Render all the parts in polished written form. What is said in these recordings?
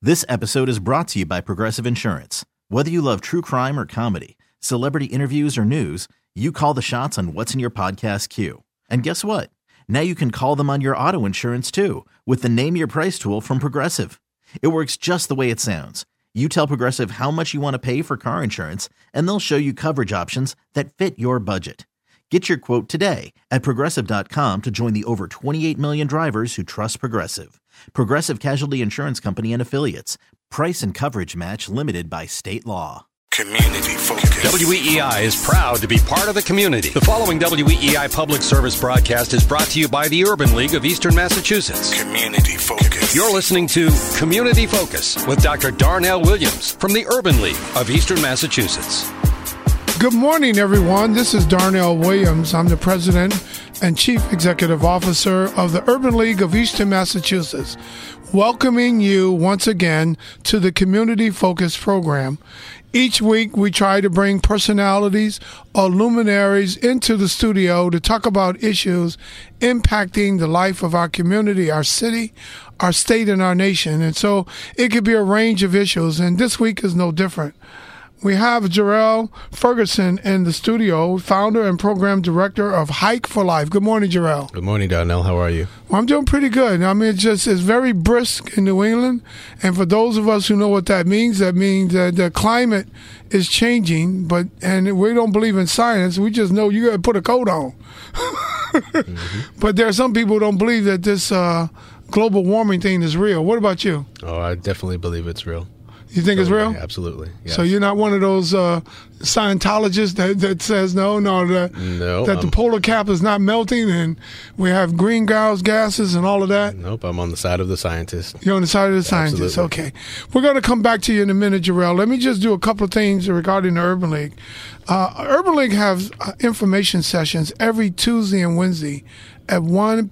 This episode is brought to you by Progressive Insurance. Whether you love true crime or comedy, celebrity interviews or news, you call the shots on what's in your podcast queue. And guess what? Now you can call them on your auto insurance too with the Name Your Price tool from Progressive. It works just the way it sounds. You tell Progressive how much you want to pay for car insurance, and they'll show you coverage options that fit your budget. Get your quote today at Progressive.com to join the over 28 million drivers who trust Progressive. Progressive Casualty Insurance Company and Affiliates. Price and coverage match limited by state law. Community focus. WEEI is proud to be part of the community. The following WEEI public service broadcast is brought to you by the Urban League of Eastern Massachusetts. Community focus. You're listening to Community Focus with Dr. Darnell Williams from the Urban League of Eastern Massachusetts. Good morning, everyone. This is Darnell Williams. I'm the President and Chief Executive Officer of the Urban League of Eastern Massachusetts, welcoming you once again to the Community Focus program. Each week, we try to bring personalities or luminaries into the studio to talk about issues impacting the life of our community, our city, our state, and our nation. And so it could be a range of issues, and this week is no different. We have Jarrell Ferguson in the studio, founder and program director of Hike for Life. Good morning, Jarrell. Good morning, Darnell. How are you? Well, I'm doing pretty good. I mean, it's very brisk in New England. And for those of us who know what that means that the climate is changing. And we don't believe in science. We just know you got to put a coat on. But there are some people who don't believe that this global warming thing is real. What about you? Oh, I definitely believe it's real. You think it's real? Absolutely. Yes. So you're not one of those Scientologists that says no, that the polar cap is not melting and we have greenhouse gases and all of that? Nope, I'm on the side of the scientist. You're on the side of the scientist. Absolutely. Okay. We're going to come back to you in a minute, Jarrell. Let me just do a couple of things regarding the Urban League. Urban League has information sessions every Tuesday and Wednesday at 1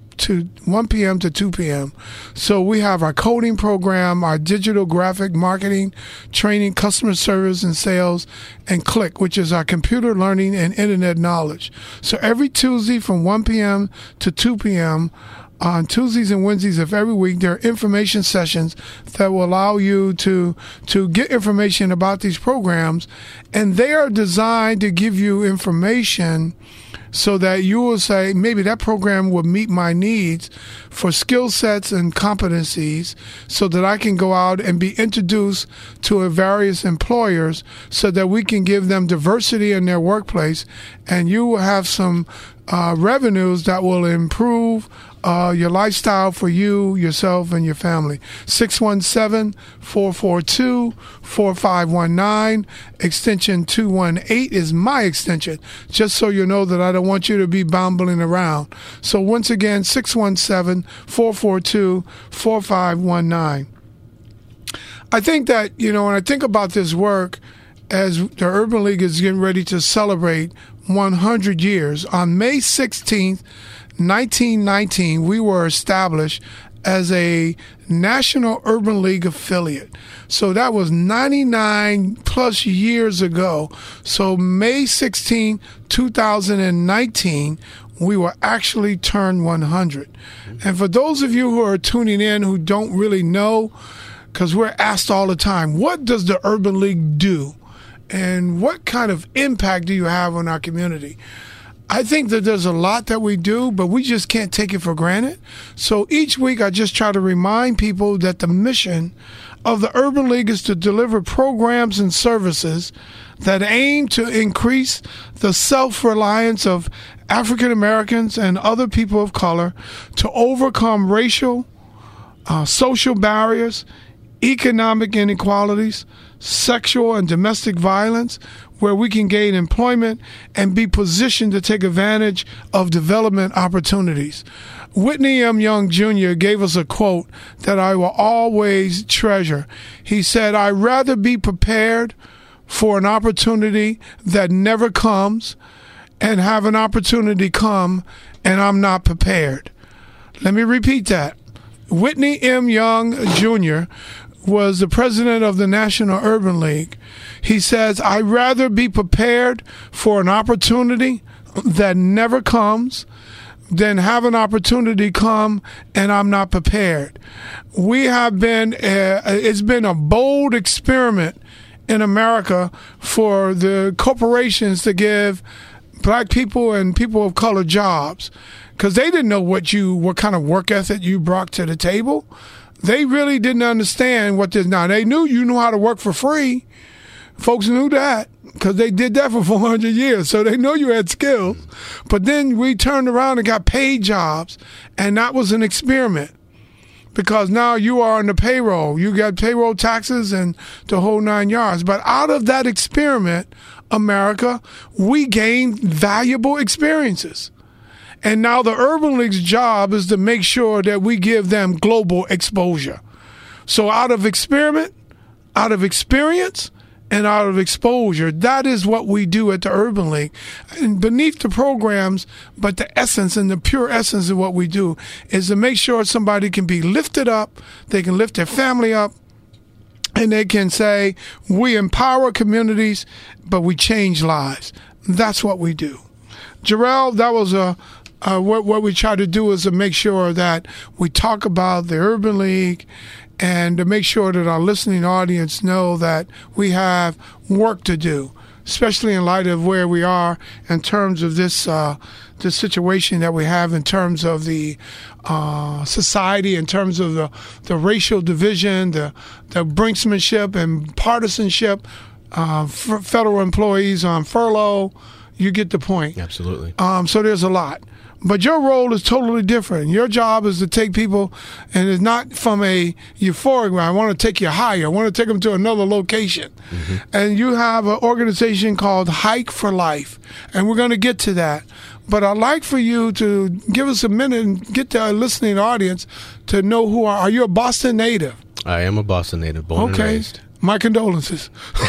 p.m. to 2 p.m. So we have our coding program, our digital graphic marketing, training, customer service and sales, and CLIck, which is our computer learning and internet knowledge. So every Tuesday from 1 p.m. to 2 p.m., on Tuesdays and Wednesdays of every week, there are information sessions that will allow you to get information about these programs, and they are designed to give you information so that you will say, maybe that program will meet my needs for skill sets and competencies so that I can go out and be introduced to various employers so that we can give them diversity in their workplace, and you will have some revenues that will improve your lifestyle for you, yourself, and your family. 617-442-4519. Extension 218 is my extension, just so you know that I don't want you to be bumbling around. So once again, 617-442-4519. I think that, when I think about this work, as the Urban League is getting ready to celebrate 100 years, on May 16th, 1919, we were established as a National Urban League affiliate. So that was 99 plus years ago. So May 16, 2019, we were actually turned 100. And for those of you who are tuning in who don't really know, because we're asked all the time, what does the Urban League do? And what kind of impact do you have on our community? I think that there's a lot that we do, but we just can't take it for granted. So each week I just try to remind people that the mission of the Urban League is to deliver programs and services that aim to increase the self-reliance of African Americans and other people of color to overcome racial, social barriers, economic inequalities, sexual and domestic violence, where we can gain employment and be positioned to take advantage of development opportunities. Whitney M. Young Jr. gave us a quote that I will always treasure. He said, "I'd rather be prepared for an opportunity that never comes and have an opportunity come and I'm not prepared." Let me repeat that. Whitney M. Young Jr. was the president of the National Urban League. He says, "I'd rather be prepared for an opportunity that never comes then have an opportunity come and I'm not prepared. We have been, it's been a bold experiment in America for the corporations to give black people and people of color jobs, because they didn't know what kind of work ethic you brought to the table. They really didn't understand what this. Now, they knew you knew how to work for free. Folks knew that because they did that for 400 years. So they know you had skills. But then we turned around and got paid jobs, and that was an experiment, because now you are on the payroll. You got payroll taxes and the whole 9 yards. But out of that experiment, America, we gained valuable experiences. And now the Urban League's job is to make sure that we give them global exposure. So out of experiment, out of experience, and out of exposure, that is what we do at the Urban League. And beneath the programs, but the essence and the pure essence of what we do is to make sure somebody can be lifted up, they can lift their family up, and they can say, we empower communities, but we change lives. That's what we do. Jarrell, that was what we try to do is to make sure that we talk about the Urban League and to make sure that our listening audience know that we have work to do, especially in light of where we are in terms of this situation that we have in terms of the society, in terms of the racial division, the brinksmanship and partisanship, federal employees on furlough. You get the point. Absolutely. So there's a lot. But your role is totally different. Your job is to take people, and it's not from a euphoric way. I want to take you higher. I want to take them to another location. Mm-hmm. And you have an organization called Hike for Life, and we're going to get to that. But I'd like for you to give us a minute and get the listening audience to know who are you a Boston native? I am a Boston native, born and raised. My condolences.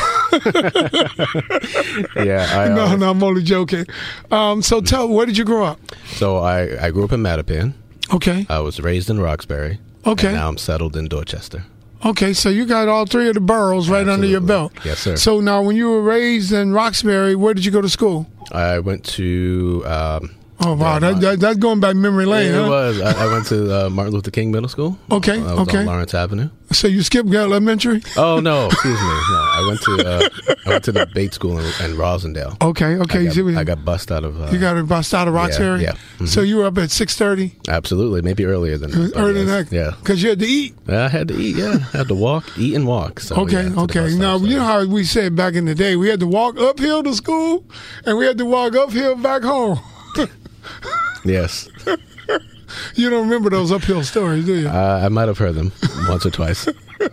Yeah. No, I'm only joking. So where did you grow up? So I grew up in Mattapan. Okay. I was raised in Roxbury. Okay. And now I'm settled in Dorchester. Okay, so you got all three of the boroughs right under your belt. Yes, sir. So now when you were raised in Roxbury, where did you go to school? I went to... oh, wow. That's going back memory lane, yeah, huh? It was. I went to Martin Luther King Middle School. Okay, I was on Lawrence Avenue. So you skipped elementary? Oh, no. Excuse me. No, I went to the Bates School in Rosendale. Okay. I got bussed out of... you got bussed out of Roxbury? Yeah. Mm-hmm. So you were up at 6:30? Absolutely. Maybe earlier than that. Earlier than that? Yeah. Because you had to eat? I had to eat, yeah. I had to walk, eat and walk. So, okay. Now, you know how we said back in the day, we had to walk uphill to school, and we had to walk uphill back home. Yes. You don't remember those uphill stories, do you? I might have heard them once or twice.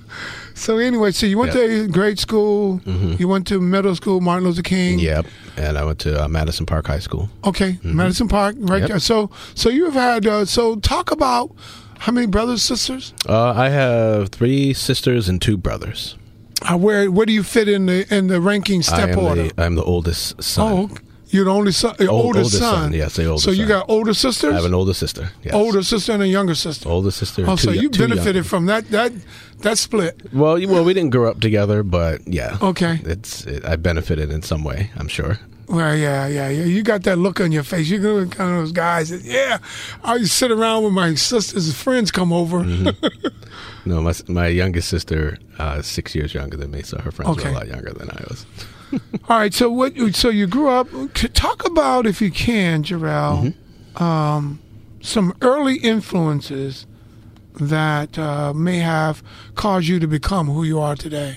So anyway, so you went to grade school, mm-hmm. You went to middle school, Martin Luther King. Yep, and I went to Madison Park High School. Okay, mm-hmm. Madison Park, right there. So you've had, so talk about how many brothers, sisters? I have 3 sisters and 2 brothers. Where do you fit in the ranking step order? I'm the oldest son. Oh, okay. You're the only son, oldest son. Yes, the oldest. So you got older sisters? I have an older sister. Yes. Older sister and a younger sister. Older sister. Oh, so you benefited from that split. Well, we didn't grow up together, but yeah. Okay. I benefited in some way, I'm sure. Well, yeah. You got that look on your face. You're kind of those guys that, I used to sit around with my sister's friends come over. Mm-hmm. No, my youngest sister is 6 years younger than me, so her friends were a lot younger than I was. All right, so you grew up. Talk about, if you can, Jarrell, mm-hmm. Some early influences that may have caused you to become who you are today.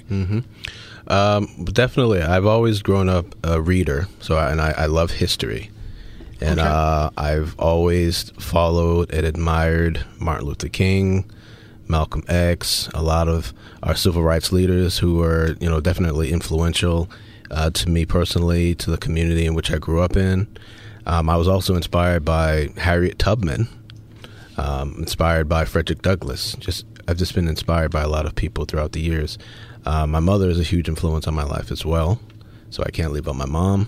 Mm-hmm. Definitely, I've always grown up a reader, so I love history, and I've always followed and admired Martin Luther King, Malcolm X, a lot of our civil rights leaders who were, definitely influential. To me personally, to the community in which I grew up in. I was also inspired by Harriet Tubman, inspired by Frederick Douglass. I've just been inspired by a lot of people throughout the years. My mother is a huge influence on my life as well, so I can't leave out my mom.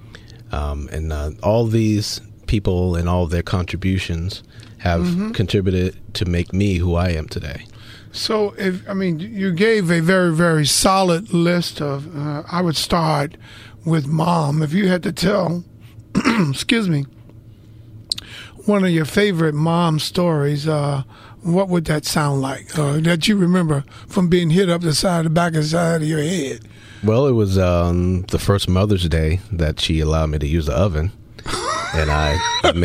And all these people and all their contributions have contributed to make me who I am today. So, you gave a very, very solid list of, I would start with mom. If you had to tell, excuse me, one of your favorite mom stories, what would that sound like? That you remember from being hit up the side, the back of the side of your head? Well, it was the first Mother's Day that she allowed me to use the oven, and I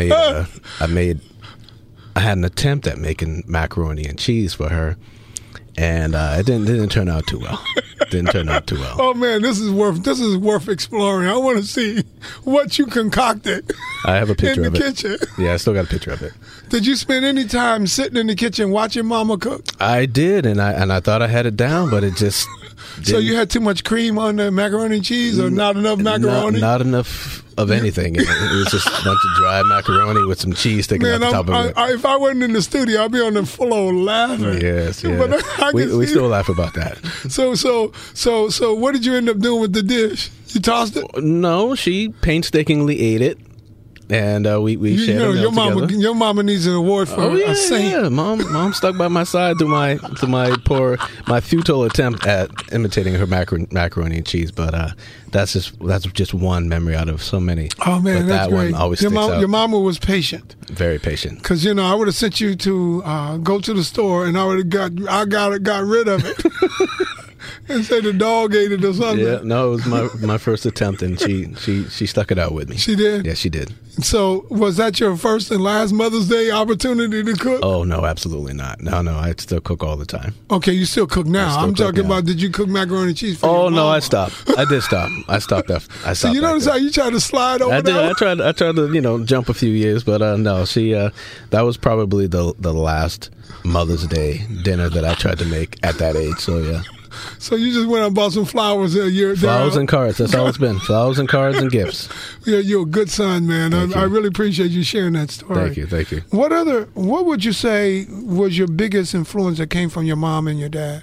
had an attempt at making macaroni and cheese for her, and it didn't turn out too well. Oh man, this is worth exploring. I want to see what you concocted. I have a picture in the of it. kitchen. Yeah, I still got a picture of it. Did you spend any time sitting in the kitchen watching Mama cook? I did, and I thought I had it down, but it just didn't. So you had too much cream on the macaroni and cheese, or not enough macaroni? Not enough of anything. It was just a bunch of dry macaroni with some cheese sticking out the top of it. If I wasn't in the studio, I'd be on the floor laughing. Yes, yeah. But we still laugh about that. So what did you end up doing with the dish? You tossed it? No, she painstakingly ate it, and we shared a meal together. Your mama needs an award for a saint. Yeah, mom stuck by my side through my futile attempt at imitating her macaroni and cheese, but that's just one memory out of so many. Oh man, but that's that great. one always sticks out. Your mama was patient. Very patient. Because I would have sent you to go to the store, and I would have got rid of it. And say the dog ate it or something. Yeah, no, it was my first attempt, and she stuck it out with me. She did? Yeah, she did. So was that your first and last Mother's Day opportunity to cook? Oh, no, absolutely not. No, I still cook all the time. Okay, you still cook now. I'm talking about, did you cook macaroni and cheese for your mama? No, I stopped. I did stop. I stopped that. So you notice how you tried to slide over I did. that? I tried to, jump a few years, but no, she, that was probably the last Mother's Day dinner that I tried to make at that age, so yeah. So you just went and bought some flowers a year. Flowers and cards. That's all it's been. Flowers and cards and gifts. Yeah, you're a good son, man. I really appreciate you sharing that story. Thank you. What would you say was your biggest influence that came from your mom and your dad?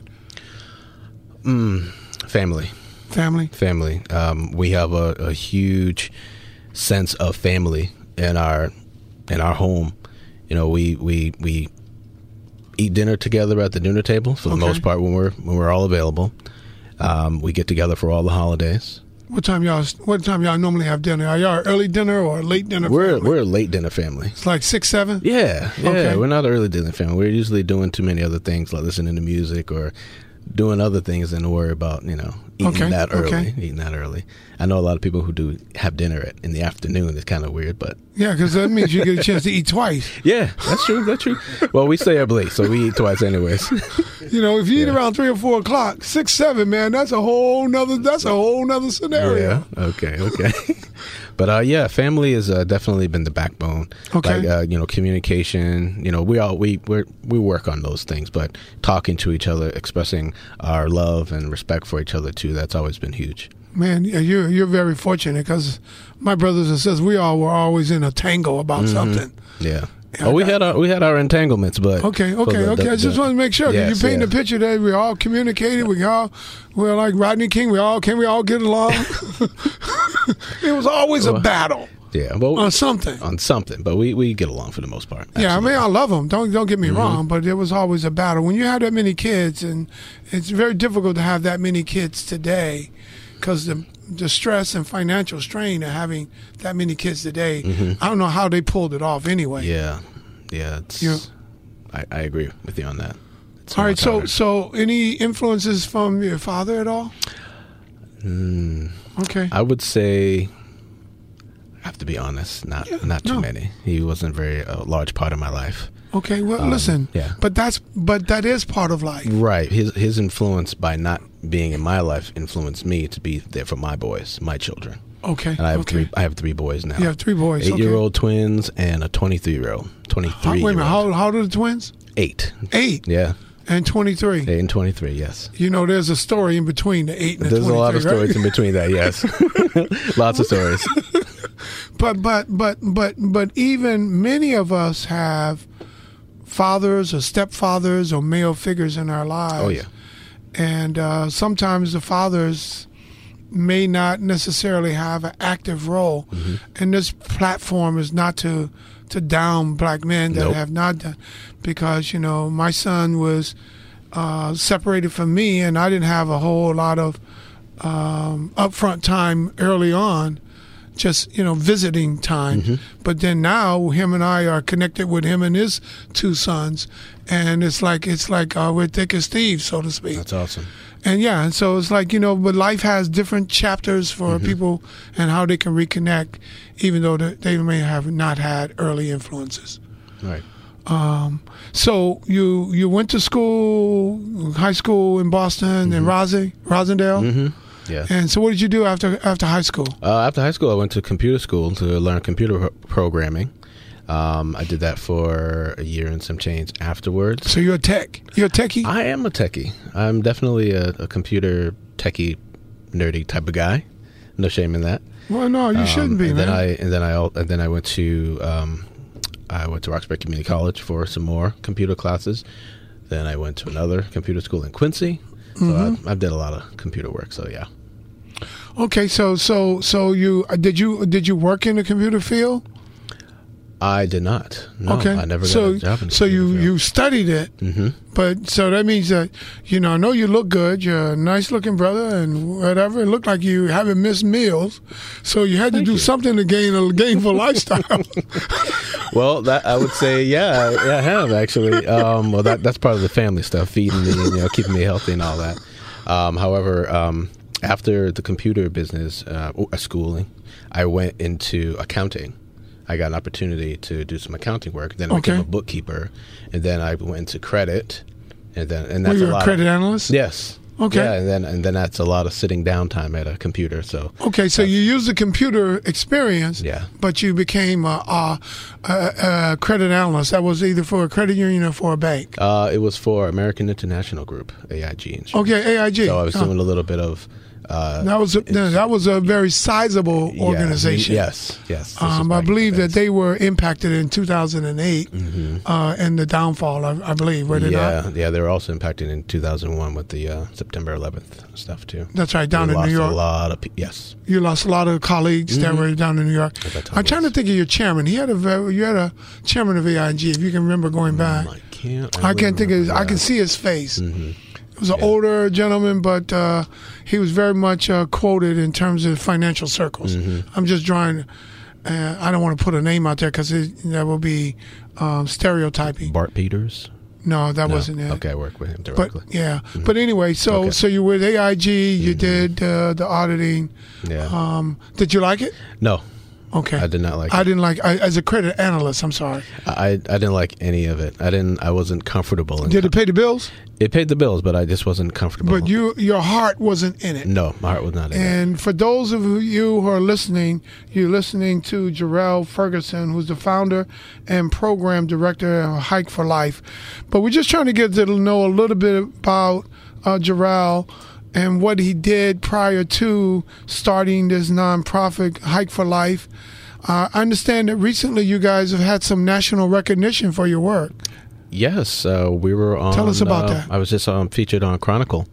Family. Family. We have a huge sense of family in our home. We eat dinner together at the dinner table for the most part when we're all available. We get together for all the holidays. What time y'all normally have dinner? Are y'all early dinner or late dinner? We're a late dinner family. It's like 6, 7? Yeah. Okay. We're not an early dinner family. We're usually doing too many other things like listening to music or doing other things than to worry about, eating that early. I know a lot of people who do have dinner in the afternoon. It's kind of weird, but yeah, because that means you get a chance to eat twice. Yeah, that's true. Well, we stay up late, so we eat twice anyways. If you eat around 3 or 4 o'clock, 6, 7, man, that's a whole nother scenario. Yeah. Okay. But family has definitely been the backbone. Okay. Like communication. We work on those things, but talking to each other, expressing our love and respect for each other too. That's always been huge. Man, you're very fortunate because my brothers and sisters, we all were always in a tangle about something. Yeah. We had our entanglements, but okay. I just want to make sure you paint the picture that we all communicated. We're like Rodney King. We all get along. It was always a battle. Yeah, well, on something, but we get along for the most part. Absolutely. Yeah, I mean, I love them. Don't get me wrong, but it was always a battle when you have that many kids, and it's very difficult to have that many kids today because the stress and financial strain of having that many kids today. I don't know how they pulled it off anyway. Yeah. I agree with you on that. All right, so any influences from your father at all? Okay. I would say, I have to be honest, not too many. He wasn't very large part of my life. Okay, well, listen. Yeah. But that is part of life. Right. His influence by not being in my life influenced me to be there for my boys, my children. Okay. And I have 3 boys now. You have 3 boys. 8-year-old twins and a 23-year-old. Wait a minute. How old are the twins? 8. 8. Yeah. And 23. 8 and 23. Yes. There's a story in between the 8 and the 23. There's a lot of stories in between that. Yes. Lots of stories. But even many of us have fathers or stepfathers or male figures in our lives. Oh yeah. And sometimes the fathers may not necessarily have an active role. And this platform is not to down black men that have not done, because my son was separated from me, and I didn't have a whole lot of upfront time early on just visiting time. But then now him and I are connected with him and his two sons, and it's like we're thick as thieves, so to speak. That's awesome. And so it's like, but life has different chapters for people and how they can reconnect, even though they may have not had early influences. Right. So you went to school, high school in Boston and Rosendale? Yeah. And so what did you do after high school? After high school, I went to computer school to learn computer programming. I did that for a year and some change afterwards. So you're a tech? You're a techie? I am a techie. I'm definitely a computer techie, nerdy type of guy. No shame in that. Well, no, you shouldn't be, man. Then I went to Roxbury Community College for some more computer classes. Then I went to another computer school in Quincy. So I've did a lot of computer work. So yeah. Okay, so you did you work in the computer field? I did not. No, okay. I never got a job in the So computer field. you studied it, but so that means that I know you look good. You're a nice looking brother and whatever. It looked like you haven't missed meals, so you had to do something to gain a gainful lifestyle. Well, that I would say, yeah, I have actually. Well, that's part of the family stuff, feeding me and keeping me healthy and all that. However, after the computer business schooling, I went into accounting. I got an opportunity to do some accounting work. Then I became a bookkeeper, and then I went into credit, and that's Were you a credit analyst? Yes. Okay. Yeah, and then that's a lot of sitting down time at a computer. So okay, so you used the computer experience, yeah, but you became a credit analyst. That was either for a credit union or for a bank. It was for American International Group, AIG. Okay, AIG. So I was doing a little bit of. That was a very sizable organization. Yes. I believe that they were impacted in 2008 and the downfall. I believe were they not? Yeah, they were also impacted in 2001 with the September 11th stuff too. That's right, down in New York. A lot of yes. You lost a lot of colleagues that were down in New York. I'm trying to think of your chairman. You had a chairman of AIG. If you can remember going back, I can't. I can't think of. I can see his face. He was an older gentleman, but he was very much quoted in terms of financial circles. I'm just drawing. I don't want to put a name out there because that will be stereotyping. Bart Peters? No, that wasn't it. Okay, I worked with him directly. But yeah, but anyway, so you were with AIG. You did the auditing. Yeah. Did you like it? No. Okay. I did not like it. I didn't like as a credit analyst. I'm sorry. I didn't like any of it. I wasn't comfortable. Did it pay the bills? It paid the bills, but I just wasn't comfortable. But your heart wasn't in it. No, my heart was not in it. And for those of you who are listening, you're listening to Jarrell Ferguson, who's the founder and program director of Hike for Life. But we're just trying to get to know a little bit about Jarrell and what he did prior to starting this nonprofit, Hike for Life. I understand that recently you guys have had some national recognition for your work. Yes, we were on. Tell us about that. I was just featured on Chronicle.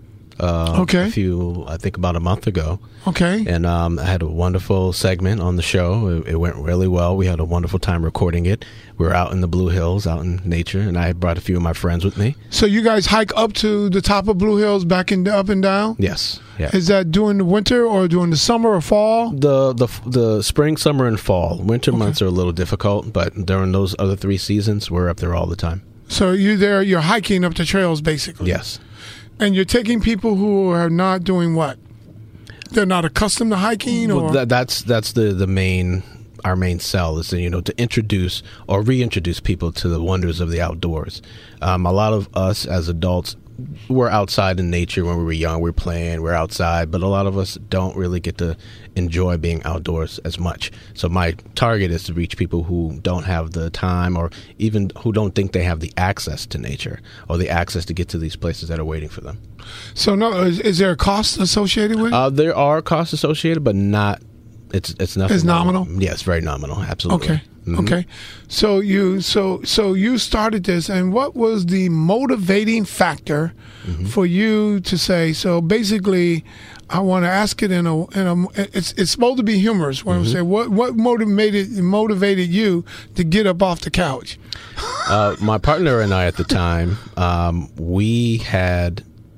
I think about a month ago. Okay. And I had a wonderful segment on the show. It went really well. We had a wonderful time recording it. We were out in the Blue Hills, out in nature, and I brought a few of my friends with me. So you guys hike up to the top of Blue Hills, up and down? Yes. Yeah. Is that during the winter or during the summer or fall? The spring, summer, and fall. Winter months are a little difficult, but during those other 3 seasons, we're up there all the time. So you're hiking up the trails, basically? Yes. And you're taking people who are not doing what? They're not accustomed to hiking, or that's the main. Our main sell is to introduce or reintroduce people to the wonders of the outdoors. A lot of us as adults, we're outside in nature when we were young. We're playing, we're outside, but a lot of us don't really get to enjoy being outdoors as much. So my target is to reach people who don't have the time, or even who don't think they have the access to nature or the access to get to these places that are waiting for them. So is there a cost associated with it? There are costs associated, but not. It's nothing. It's nominal? Yes, very nominal. Absolutely. Okay. Okay. So you started this, and what was the motivating factor for you to say? So basically, I want to ask it in a. It's supposed to be humorous. When I say what motivated you to get up off the couch? My partner and I at the time,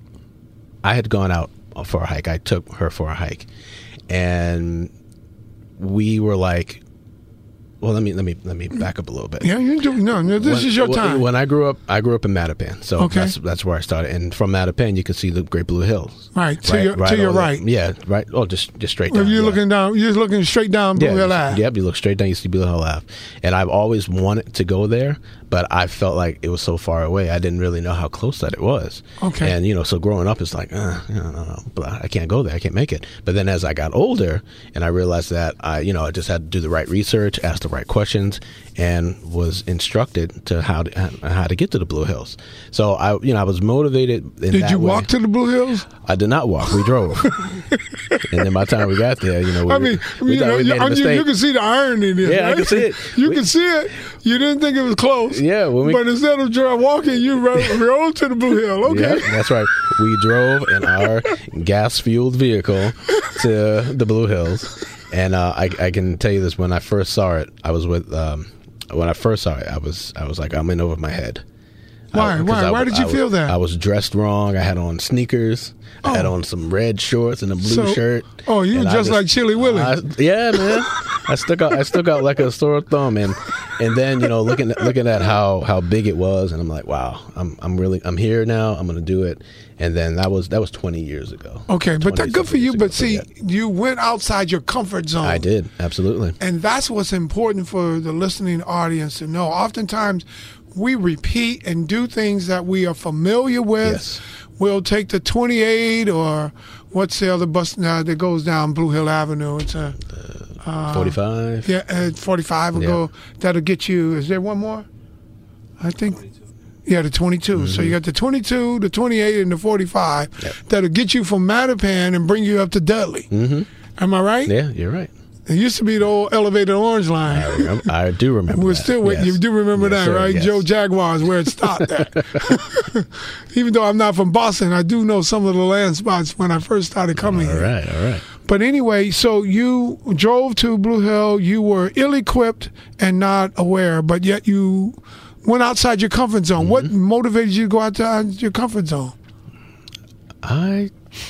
I had gone out for a hike. I took her for a hike, and we were like, well, let me back up a little bit. Yeah, you do. No, this is your time. When I grew up in Mattapan, so Okay. that's where I started. And from Mattapan, you can see the Great Blue Hills. Right, to your right. Yeah, right. Oh, just straight down. If you're yeah. looking down, you're looking straight down Blue Hill Ave. Yep, you look straight down, you see Blue Hill Ave. And I've always wanted to go there, but I felt like it was so far away. I didn't really know how close that it was. Okay. And, so growing up, it's like, no, I can't go there. I can't make it. But then as I got older and I realized that I just had to do the right research, ask the right questions, and was instructed to how to get to the Blue Hills. So I was motivated in Did that you way. walk to the Blue Hills? I did not walk. We drove. And then by the time we got there, we I mean, we thought we made a mistake. you can see the irony in this. Yeah, I right? can see it. You can see it. You didn't think it was close. Yeah, but instead of walking, you rode to the Blue Hill. Okay. Yeah, that's right. We drove in our gas-fueled vehicle to the Blue Hills, and I can tell you this: when I first saw it, I was with. When I first saw it, I was like, I'm in over my head. Why? Why did you feel that? I was dressed wrong. I had on sneakers. I had on some red shorts and a blue shirt. Oh, you were just like Chili Willy. Yeah, man. I stuck out like a sore thumb, and then looking at how big it was, and I'm like, wow, I'm here now. I'm gonna do it. And then that was 20 years ago. Okay, but that's good for you. But see, you went outside your comfort zone. I did, absolutely. And that's what's important for the listening audience to know. Oftentimes, we repeat and do things that we are familiar with. Yes. We'll take the 28 or what's the other bus now that goes down Blue Hill Avenue? It's a 45. Yeah, 45 will go. That'll get you. Is there one more? I think. 22. Yeah, the 22. Mm-hmm. So you got the 22, the 28, and the 45. Yep. That'll get you from Mattapan and bring you up to Dudley. Mm-hmm. Am I right? Yeah, you're right. It used to be the old elevated orange line. I do remember. We're that. still with you. Do remember that, sir, right? yes. Joe Jaguar is where it stopped at. Even though I'm not from Boston, I do know some of the land spots when I first started coming here. All right. But anyway, so you drove to Blue Hill. You were ill-equipped and not aware, but yet you went outside your comfort zone. Mm-hmm. What motivated you to go outside your comfort zone? I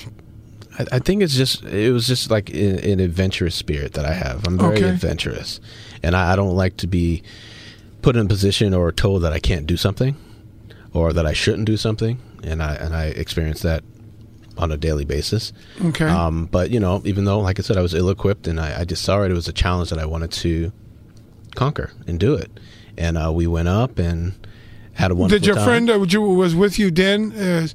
think it was just like an adventurous spirit that I have. I'm very adventurous, and I don't like to be put in a position or told that I can't do something or that I shouldn't do something, and I experience that on a daily basis. Okay. But even though, like I said, I was ill-equipped, and I just saw it was a challenge that I wanted to conquer and do it, and we went up and had a wonderful time. Did your friend that was with you then is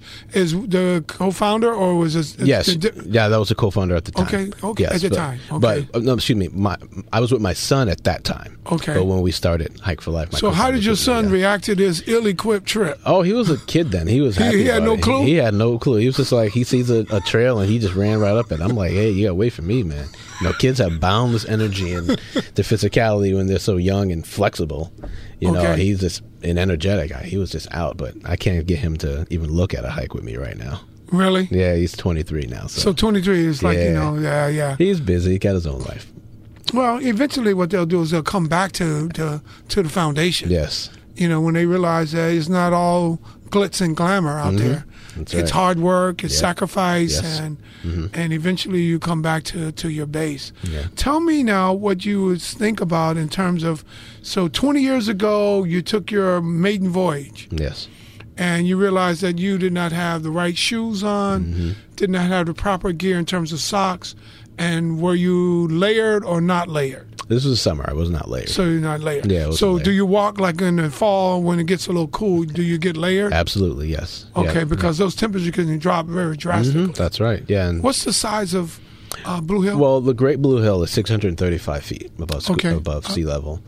the co-founder, or was it? Yes. Yeah, that was the co-founder at the time. Okay, yes, at the time. Okay. But, no, excuse me, I was with my son at that time. Okay. But when we started Hike for Life. So how did your son react to this ill-equipped trip? Oh, he was a kid then. He was happy. He had no clue? He had no clue. He was just like, he sees a trail and he just ran right up it. I'm like, hey, you got to wait for me, man. Kids have boundless energy and their physicality when they're so young and flexible. He's just an energetic guy. He was just out, but I can't get him to even look at a hike with me right now. Really? Yeah, he's 23 now. So 23 is like, yeah. He's busy. He got his own life. Well, eventually what they'll do is they'll come back to the foundation. Yes. When they realize that it's not all glitz and glamour out there. That's it's right. hard work, it's sacrifice, Yes. and eventually you come back to your base. Yeah. Tell me now what you would think about in terms of, so 20 years ago you took your maiden voyage. Yes. And you realized that you did not have the right shoes on, did not have the proper gear in terms of socks, and were you layered or not layered? This was summer. I was not layered. So you're not layered. Yeah, I wasn't so layered. do you walk like in the fall when it gets a little cool? Do you get layered? Absolutely, yes. Okay, Yeah. because those temperatures can drop very drastically. That's right. Yeah. And What's the size of Blue Hill? well, the Great Blue Hill is 635 feet above sea level,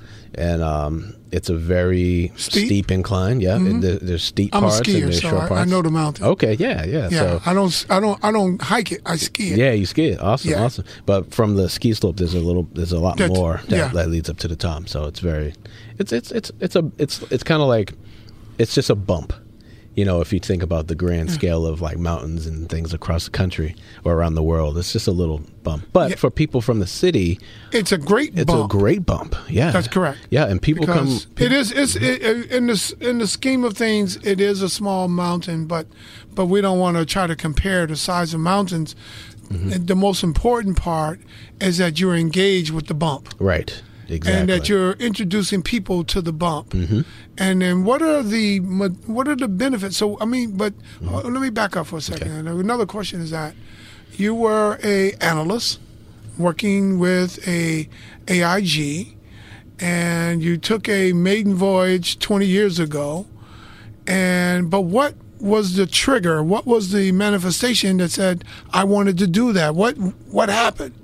and it's a very steep incline. Yeah, there's steep I'm a parts and skier, there's so short parts. I know the mountain. Okay, yeah. Yeah, So, I don't hike it. I ski it. yeah, you ski it. Awesome, Yeah. awesome. But from the ski slope, there's a lot more yeah. that leads up to the top. So it's kind of like, it's just a bump. if you think about the grand scale of like mountains and things across the country or around the world, it's just a little bump. But for people from the city, it's a great bump. It's a great bump. Yeah, that's correct. Yeah, and people because come. In the scheme of things, it is a small mountain, but we don't want to try to compare the size of mountains. Mm-hmm. The most important part is that you're engaged with the bump. Right. Exactly. And that you're introducing people to the bump. Mm-hmm. And then what are the benefits? So, I mean, but let me back up for a second. Okay. Another question is that you were a analyst working with a AIG, and you took a maiden voyage 20 years ago. But what was the trigger? What was the manifestation that said, I wanted to do that? What happened?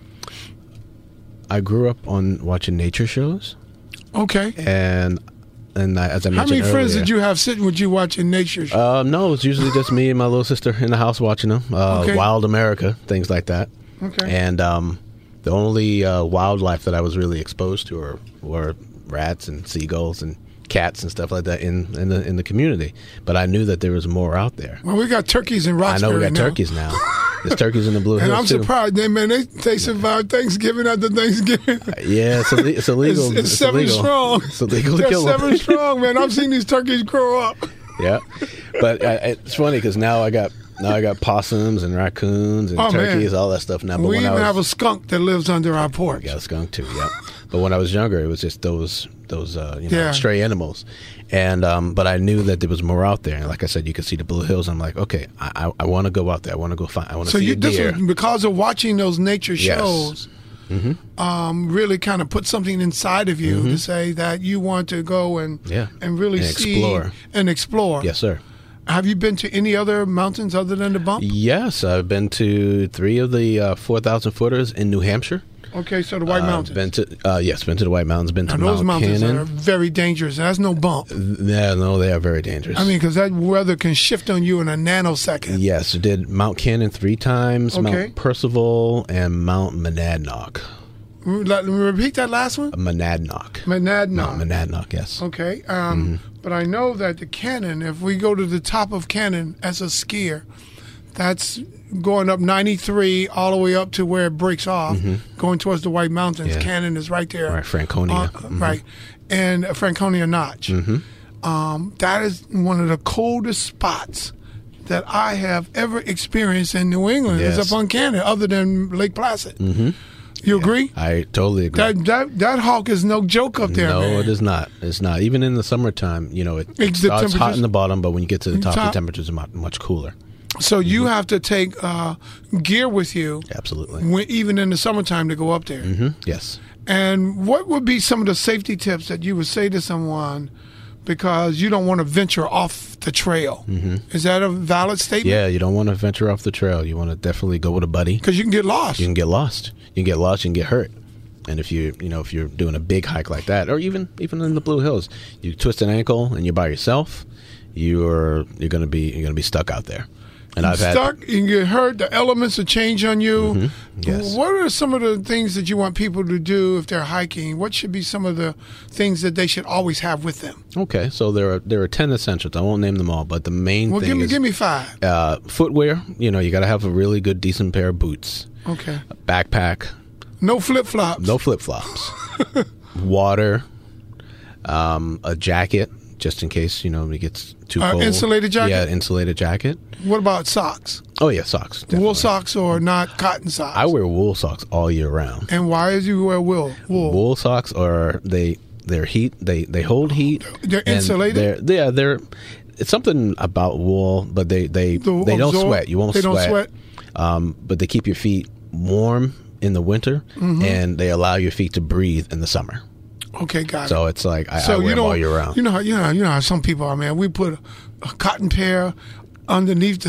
I grew up on watching nature shows. Okay. And as I mentioned how many friends earlier, did you have sitting with you watching nature shows? No, it's usually just me and my little sister in the house watching them. Wild America, things like that. Okay. And the only wildlife that I was really exposed to were rats and seagulls and cats and stuff like that in the community. But I knew that there was more out there. Well, we got turkeys in Roxbury. I know we got turkeys now. There's turkeys in the Blue Hills, and I'm surprised. They survived Thanksgiving after Thanksgiving. Yeah, it's illegal. It's 7 strong. It's illegal to kill them. 7 strong, man. I've seen these turkeys grow up. Yeah, but it's funny because now I got possums and raccoons and turkeys, all that stuff now. But we even have a skunk that lives under our porch. We got a skunk too. Yeah, but when I was younger, it was just those stray animals. And but I knew that there was more out there, and like I said, you could see the Blue Hills. I'm like, okay, I want to go out there. I want to go find. I want to see a deer. So because of watching those nature shows, really kind of put something inside of you to say that you want to go and really see and explore. Yes, sir. Have you been to any other mountains other than the Bump? Yes, I've been to 3 of the 4,000 footers in New Hampshire. Okay, so the White Mountains. Been to the White Mountains. Been to those Mount mountains Cannon. are very dangerous. That's no bump. Yeah, no, they are very dangerous. I mean, because that weather can shift on you in a nanosecond. Yes, I did Mount Cannon 3 times, Mount Percival, and Mount Monadnock. Repeat that last one? Monadnock. Monadnock. Mount Monadnock, yes. Okay, but I know that the Cannon, if we go to the top of Cannon as a skier, that's going up 93 all the way up to where it breaks off, going towards the White Mountains. Yeah. Cannon is right there. Right, Franconia. Right, and Franconia Notch. That is one of the coldest spots that I have ever experienced in New England. Yes. Is up on Cannon, other than Lake Placid. You agree? I totally agree. That hawk is no joke up there, No, man. it is not. It's not. Even in the summertime, it starts hot in the bottom, but when you get to the top, the temperatures are much cooler. So you have to take gear with you. Absolutely. Even in the summertime to go up there. Yes. And what would be some of the safety tips that you would say to someone because you don't want to venture off the trail? Is that a valid statement? Yeah, you don't want to venture off the trail. You want to definitely go with a buddy. Because you can get lost. You can get lost. You can get lost. You can get hurt. And if you're doing a big hike like that, or even in the Blue Hills, you twist an ankle and you're by yourself, you're gonna be stuck out there. And you can get hurt. The elements will change on you. Yes. What are some of the things that you want people to do if they're hiking? What should be some of the things that they should always have with them? Okay, so there are 10 essentials. I won't name them all, but the main thing give me 5. Footwear. You got to have a really good, decent pair of boots. Okay. A backpack. No flip-flops. No flip-flops. Water. A jacket, just in case it gets too cold. Insulated jacket. Yeah, insulated jacket. What about socks? Oh yeah, socks. Definitely. Wool socks or not cotton socks? I wear wool socks all year round. And why do you wear wool? Wool socks they're heat. They hold heat. They're insulated. They're. It's something about wool, but they don't sweat. You won't sweat. They don't sweat. But they keep your feet warm in the winter, and they allow your feet to breathe in the summer. Okay, got it. So it's like I wear them all year round. You know how some people are, man. We put a cotton pair underneath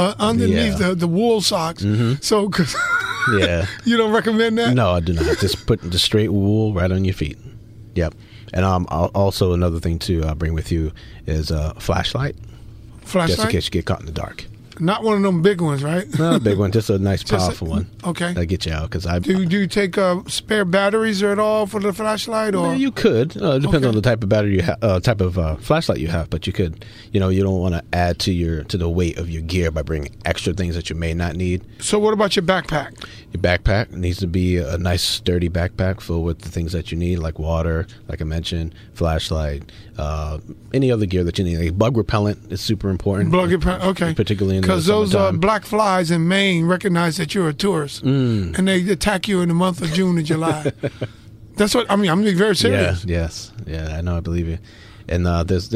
the wool socks. So, you don't recommend that? No, I do not. Just put the straight wool right on your feet. Yep. And also another thing to bring with you is a flashlight. Flashlight? Just in case you get caught in the dark. Not one of them big ones, right? Not a big one, just a nice, powerful one. Okay. That get you out. Do you take spare batteries at all for the flashlight? Or you could. It depends on the type of battery you have, type of flashlight you have. But you could. You don't want to add to the weight of your gear by bringing extra things that you may not need. So what about your backpack? Your backpack needs to be a nice, sturdy backpack filled with the things that you need, like water, like I mentioned, flashlight, any other gear that you need. Like bug repellent is super important. Bug repellent, okay. Particularly in the because those summertime. black flies in Maine recognize that you're a tourist, and they attack you in the month of June and July. That's what I mean. I'm being very serious. I know. I believe you. And there's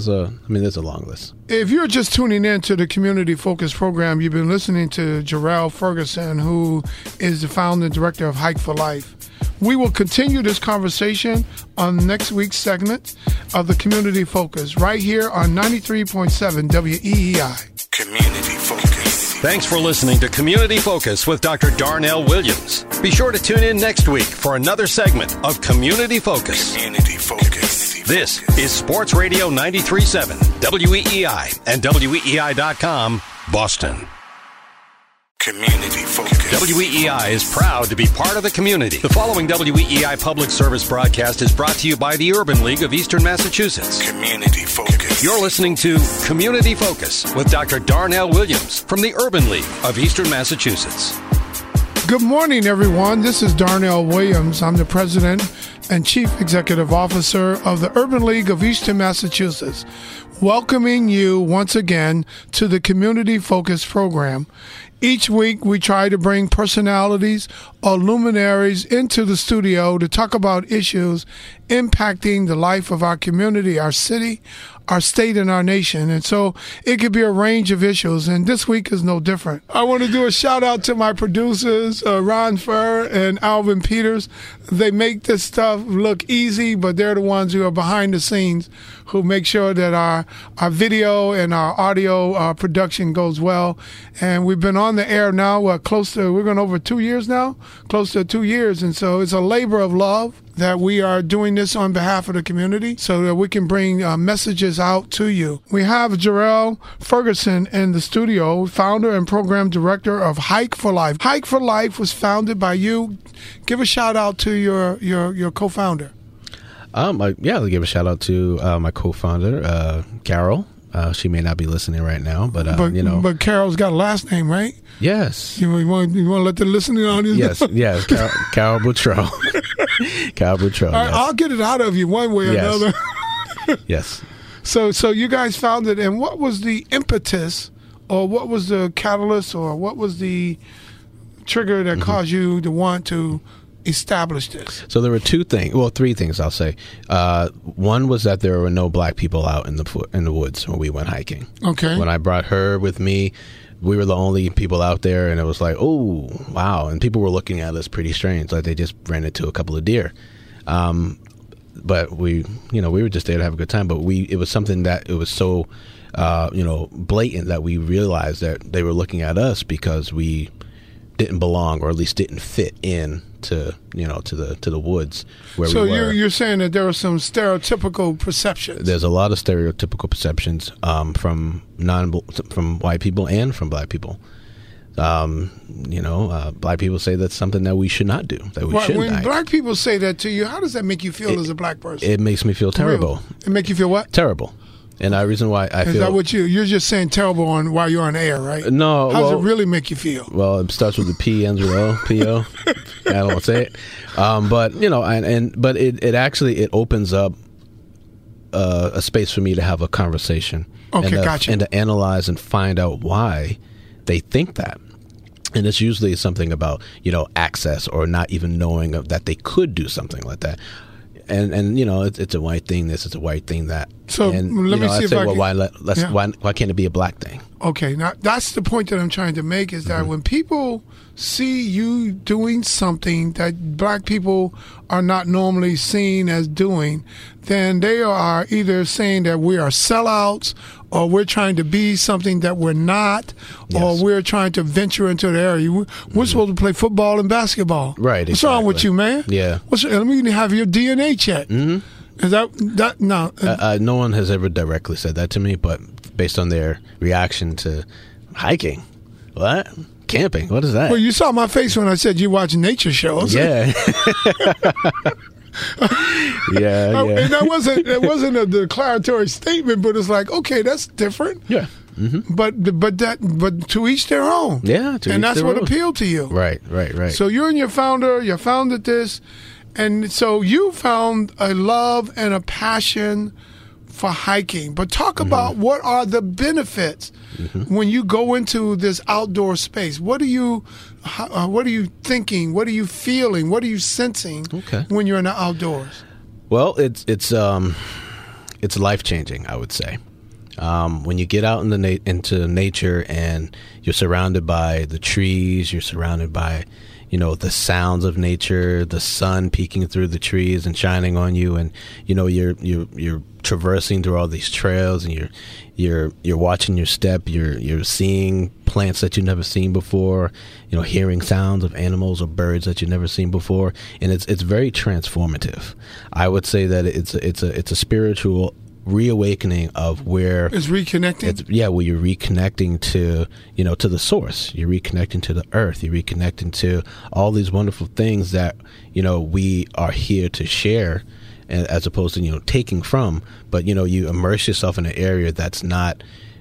a long list. If you're just tuning in to the Community Focus program, you've been listening to Jarrell Ferguson, who is the founder and director of Hike for Life. We will continue this conversation on next week's segment of the Community Focus right here on 93.7 WEEI. Community Focus. Thanks for listening to Community Focus with Dr. Darnell Williams. Be sure to tune in next week for another segment of Community Focus. Community Focus. This is Sports Radio 93.7, WEEI and WEEI.com, Boston. Community Focus. WEEI is proud to be part of the community. The following WEEI public service broadcast is brought to you by the Urban League of Eastern Massachusetts. Community Focus. You're listening to Community Focus with Dr. Darnell Williams from the Urban League of Eastern Massachusetts. Good morning, everyone. This is Darnell Williams. I'm the president and chief executive officer of the Urban League of Eastern Massachusetts, welcoming you once again to the Community Focus program. Each week, we try to bring personalities or luminaries into the studio to talk about issues impacting the life of our community, our city, our state, and our nation. And so it could be a range of issues, and this week is no different. I want to do a shout out to my producers, Ron Furr and Alvin Peters. They make this stuff look easy, but they're the ones who are behind the scenes who make sure that our video and our audio production goes well. And we've been on the air now, we're going over 2 years now, close to 2 years. And so it's a labor of love that we are doing this on behalf of the community so that we can bring messages out to you. We have Jarrell Ferguson in the studio, founder and program director of Hike for Life. Hike for Life was founded by you. Give a shout out to your co-founder. I'll give a shout out to my co-founder, Carol. She may not be listening right now, but But Carol's got a last name, right? Yes. You want to let the listening audience know? Yes, Carol Boutreau. Carol Boutreau. All right, yes. I'll get it out of you one way or another. Yes. So you guys founded, and what was the impetus, or what was the catalyst, or what was the trigger that caused you to want to establish this? So there were three things I'll say. One was that there were no black people out in the woods when we went hiking. Okay. When I brought her with me, we were the only people out there, and it was like, oh, wow. And people were looking at us pretty strange, like they just ran into a couple of deer. But we were just there to have a good time. But it was something that it was so, blatant that we realized that they were looking at us because we didn't belong, or at least didn't fit in to the woods where we were. So you're saying that there were some stereotypical perceptions. There's a lot of stereotypical perceptions from white people and from black people. Black people say that's something that we should not do, that we shouldn't When hike. black people say that to you, how does that make you feel as a black person? It makes me feel terrible. It make you feel what? Terrible. And the reason why I feel... Is that what you're just saying terrible while you're on air, right? No. How does it really make you feel? Well, it starts with the P, ends with O, P-O. I don't want to say it. But it opens up a space for me to have a conversation. Okay, gotcha. And to analyze and find out why they think that. And it's usually something about, access or not even knowing that they could do something like that. And it's a white thing this, it's a white thing that. So and, let me see if I can. Why can't it be a black thing? Okay, now that's the point that I'm trying to make, is that when people see you doing something that black people are not normally seen as doing, then they are either saying that we are sellouts, or we're trying to be something that we're not, or we're trying to venture into the area. We're supposed to play football and basketball. Right, What's wrong with you, man? Yeah. Let me have your DNA check. Mm-hmm. Is that no? No one has ever directly said that to me, but based on their reaction to Hiking? What? Camping? What is that? Well, you saw my face when I said you watch nature shows. Yeah. yeah. And that wasn't a declaratory statement, but it's like, okay, that's different. Yeah. Mm-hmm. But to each their own. Yeah. And that's what appealed to you. Right. So you and your founder, you founded this, and so you found a love and a passion for hiking. But talk about what are the benefits when you go into this outdoor space. What are you thinking? What are you feeling? What are you sensing when you're in the outdoors? Well, it's life-changing, I would say. When you get out into nature and you're surrounded by the trees, you're surrounded by, the sounds of nature, the sun peeking through the trees and shining on you, and you're traversing through all these trails, and you're watching your step, you're seeing plants that you've never seen before, hearing sounds of animals or birds that you've never seen before, and it's very transformative. I would say that it's a spiritual reawakening of where it's reconnecting. Where you're reconnecting to to the source. You're reconnecting to the earth. You're reconnecting to all these wonderful things that we are here to share, as opposed to taking from. But you immerse yourself in an area that's not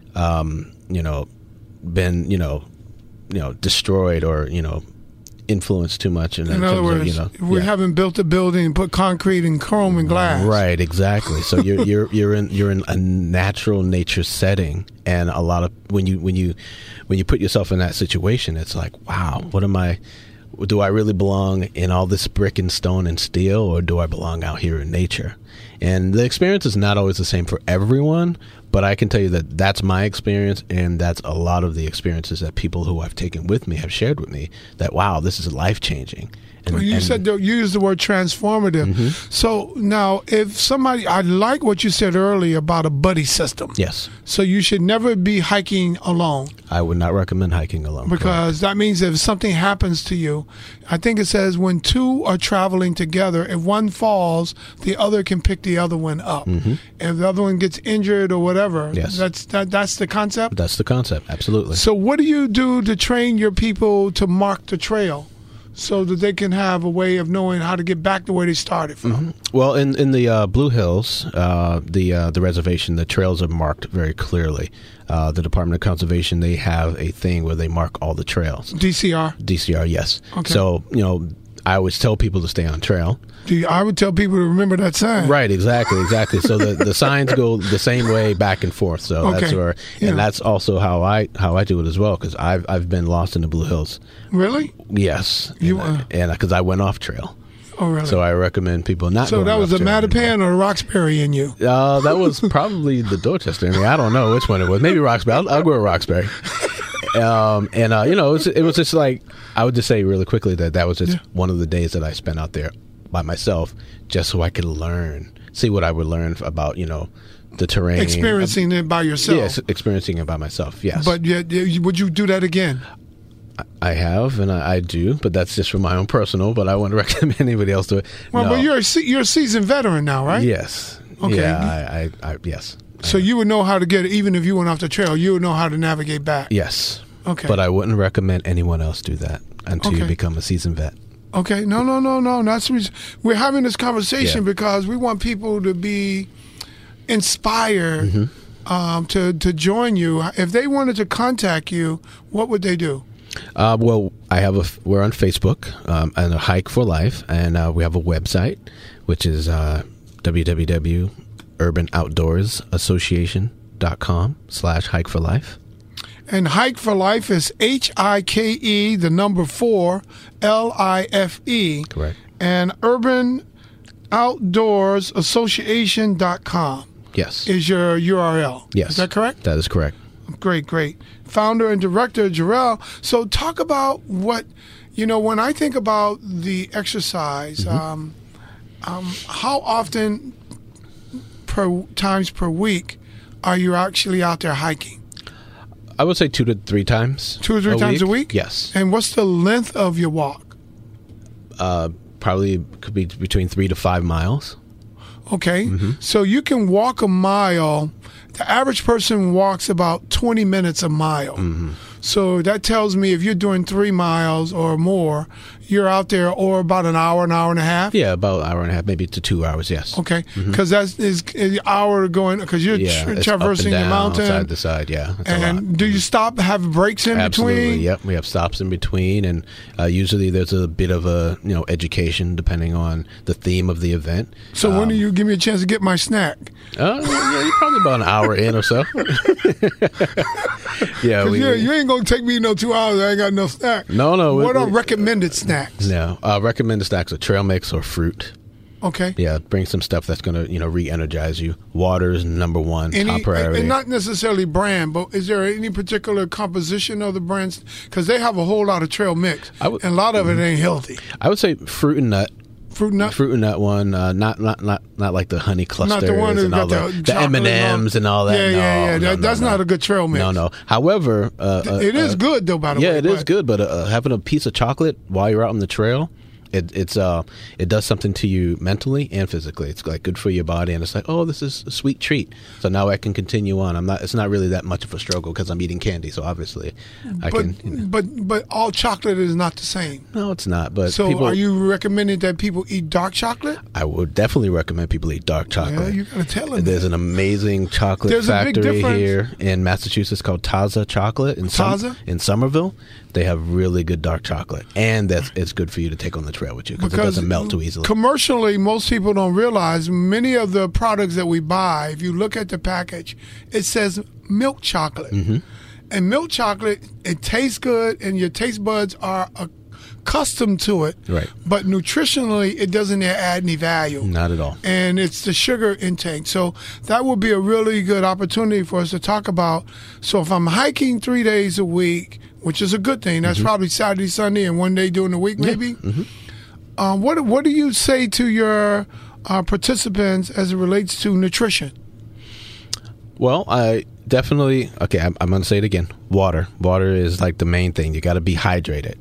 been destroyed or influenced too much. In other words, we haven't built a building and put concrete and chrome and glass. Right, exactly. So you're in a natural nature setting, and a lot of when you put yourself in that situation, it's like, wow, do I really belong in all this brick and stone and steel, or do I belong out here in nature? And the experience is not always the same for everyone, but I can tell you that that's my experience, and that's a lot of the experiences that people who I've taken with me have shared with me, that, wow, this is life-changing. You used the word transformative. Mm-hmm. So now, if somebody, I like what you said earlier about a buddy system. Yes. So you should never be hiking alone. I would not recommend hiking alone. Because that means if something happens to you, I think it says when two are traveling together, if one falls, the other can pick the other one up. Mm-hmm. If the other one gets injured or whatever, yes. That's the concept? That's the concept, absolutely. So what do you do to train your people to mark the trail, so that they can have a way of knowing how to get back to where they started from? Mm-hmm. Well, in the Blue Hills, the reservation, the trails are marked very clearly. The Department of Conservation, they have a thing where they mark all the trails. DCR, yes. Okay. So, I always tell people to stay on trail. I would tell people to remember that sign. Right, exactly. So the signs go the same way back and forth. So that's where, and that's also how I do it as well, because I've been lost in the Blue Hills. Really? Yes. And because I went off trail. Oh, really? So I recommend people not. So that was the Mattapan or Roxbury in you? That was probably the Dorchester. I don't know which one it was. Maybe Roxbury. I'll go with Roxbury. It was just like, I would just say really quickly that was just one of the days that I spent out there by myself, just so I could see what I would learn about, the terrain. Experiencing it by yourself. Yes, experiencing it by myself, yes. But would you do that again? I have, and I do, but that's just for my own personal, but I wouldn't recommend anybody else do it. Well, no. But you're a seasoned veteran now, right? Yes. Okay. Yeah, I yes. So you would know how to get it, even if you went off the trail, you would know how to navigate back? Yes. Okay. But I wouldn't recommend anyone else do that until you become a seasoned vet. Okay. No. That's we're having this conversation because we want people to be inspired to join you. If they wanted to contact you, what would they do? Well, we're on Facebook and a Hike for Life, and we have a website, which is www.urbanoutdoorsassociation.com/Hike for Life. And Hike for Life is HIKE, the number 4, LIFE. Correct. And urbanoutdoorsassociation.com. Yes. Is your URL. Yes. Is that correct? That is correct. Great. Founder and director, Jarrell. So talk about what, when I think about the exercise, how often times per week are you actually out there hiking? I would say 2 to 3 times. 2 or 3 times a week? Yes. And what's the length of your walk? Probably could be between 3 to 5 miles. Okay. So you can walk a mile. The average person walks about 20 minutes a mile. So that tells me if you're doing 3 miles or more, you're out there or about an hour and a half. Yeah, about an hour and a half, maybe to 2 hours. Yes. Okay, because that's is an hour going because you're It's traversing up and the down, mountain. side to side. Yeah. It's a lot. And do you stop, have breaks in Absolutely. between? Yep. We have stops in between, and usually there's a bit of a education depending on the theme of the event. So when do you give me a chance to get my snack? Yeah, you're probably about an hour in or so. Yeah. 'Cause you ain't gonna take me 2 hours. I ain't got no snack. No. What are recommended snacks? No. Recommended snacks are trail mix or fruit. Okay. Yeah, bring some stuff that's going to, re-energize you. Water is number one, top priority. And not necessarily brand, but is there any particular composition of the brands? Because they have a whole lot of trail mix, and a lot of it ain't healthy. I would say fruit and nut. Fruit and nut one, not like the honey clusters, not the one and all got the M&Ms and all that. Yeah. That's not a good trail mix. No. However, it is good though. By the way, yeah, it is good. But having a piece of chocolate while you're out on the trail, it does something to you mentally and physically. It's like good for your body, and it's like, oh, this is a sweet treat. So now I can continue on. It's not really that much of a struggle because I'm eating candy. So obviously, I can. But all chocolate is not the same. No, it's not. But so are you recommending that people eat dark chocolate? I would definitely recommend people eat dark chocolate. Yeah, you gotta tell them. There's an amazing chocolate factory here in Massachusetts called Taza Chocolate in Somerville. They have really good dark chocolate, and it's good for you to take on the trail with you because it doesn't melt too easily. Commercially, most people don't realize many of the products that we buy, if you look at the package, it says milk chocolate. Mm-hmm. And milk chocolate, it tastes good, and your taste buds are accustomed to it. Right. But nutritionally, it doesn't add any value. Not at all. And it's the sugar intake. So that would be a really good opportunity for us to talk about. So if I'm hiking 3 days a week, which is a good thing, that's probably Saturday, Sunday, and 1 day during the week, maybe. Yeah. Mm-hmm. What do you say to your participants as it relates to nutrition? Well, I'm going to say it again. Water is like the main thing. You got to be hydrated.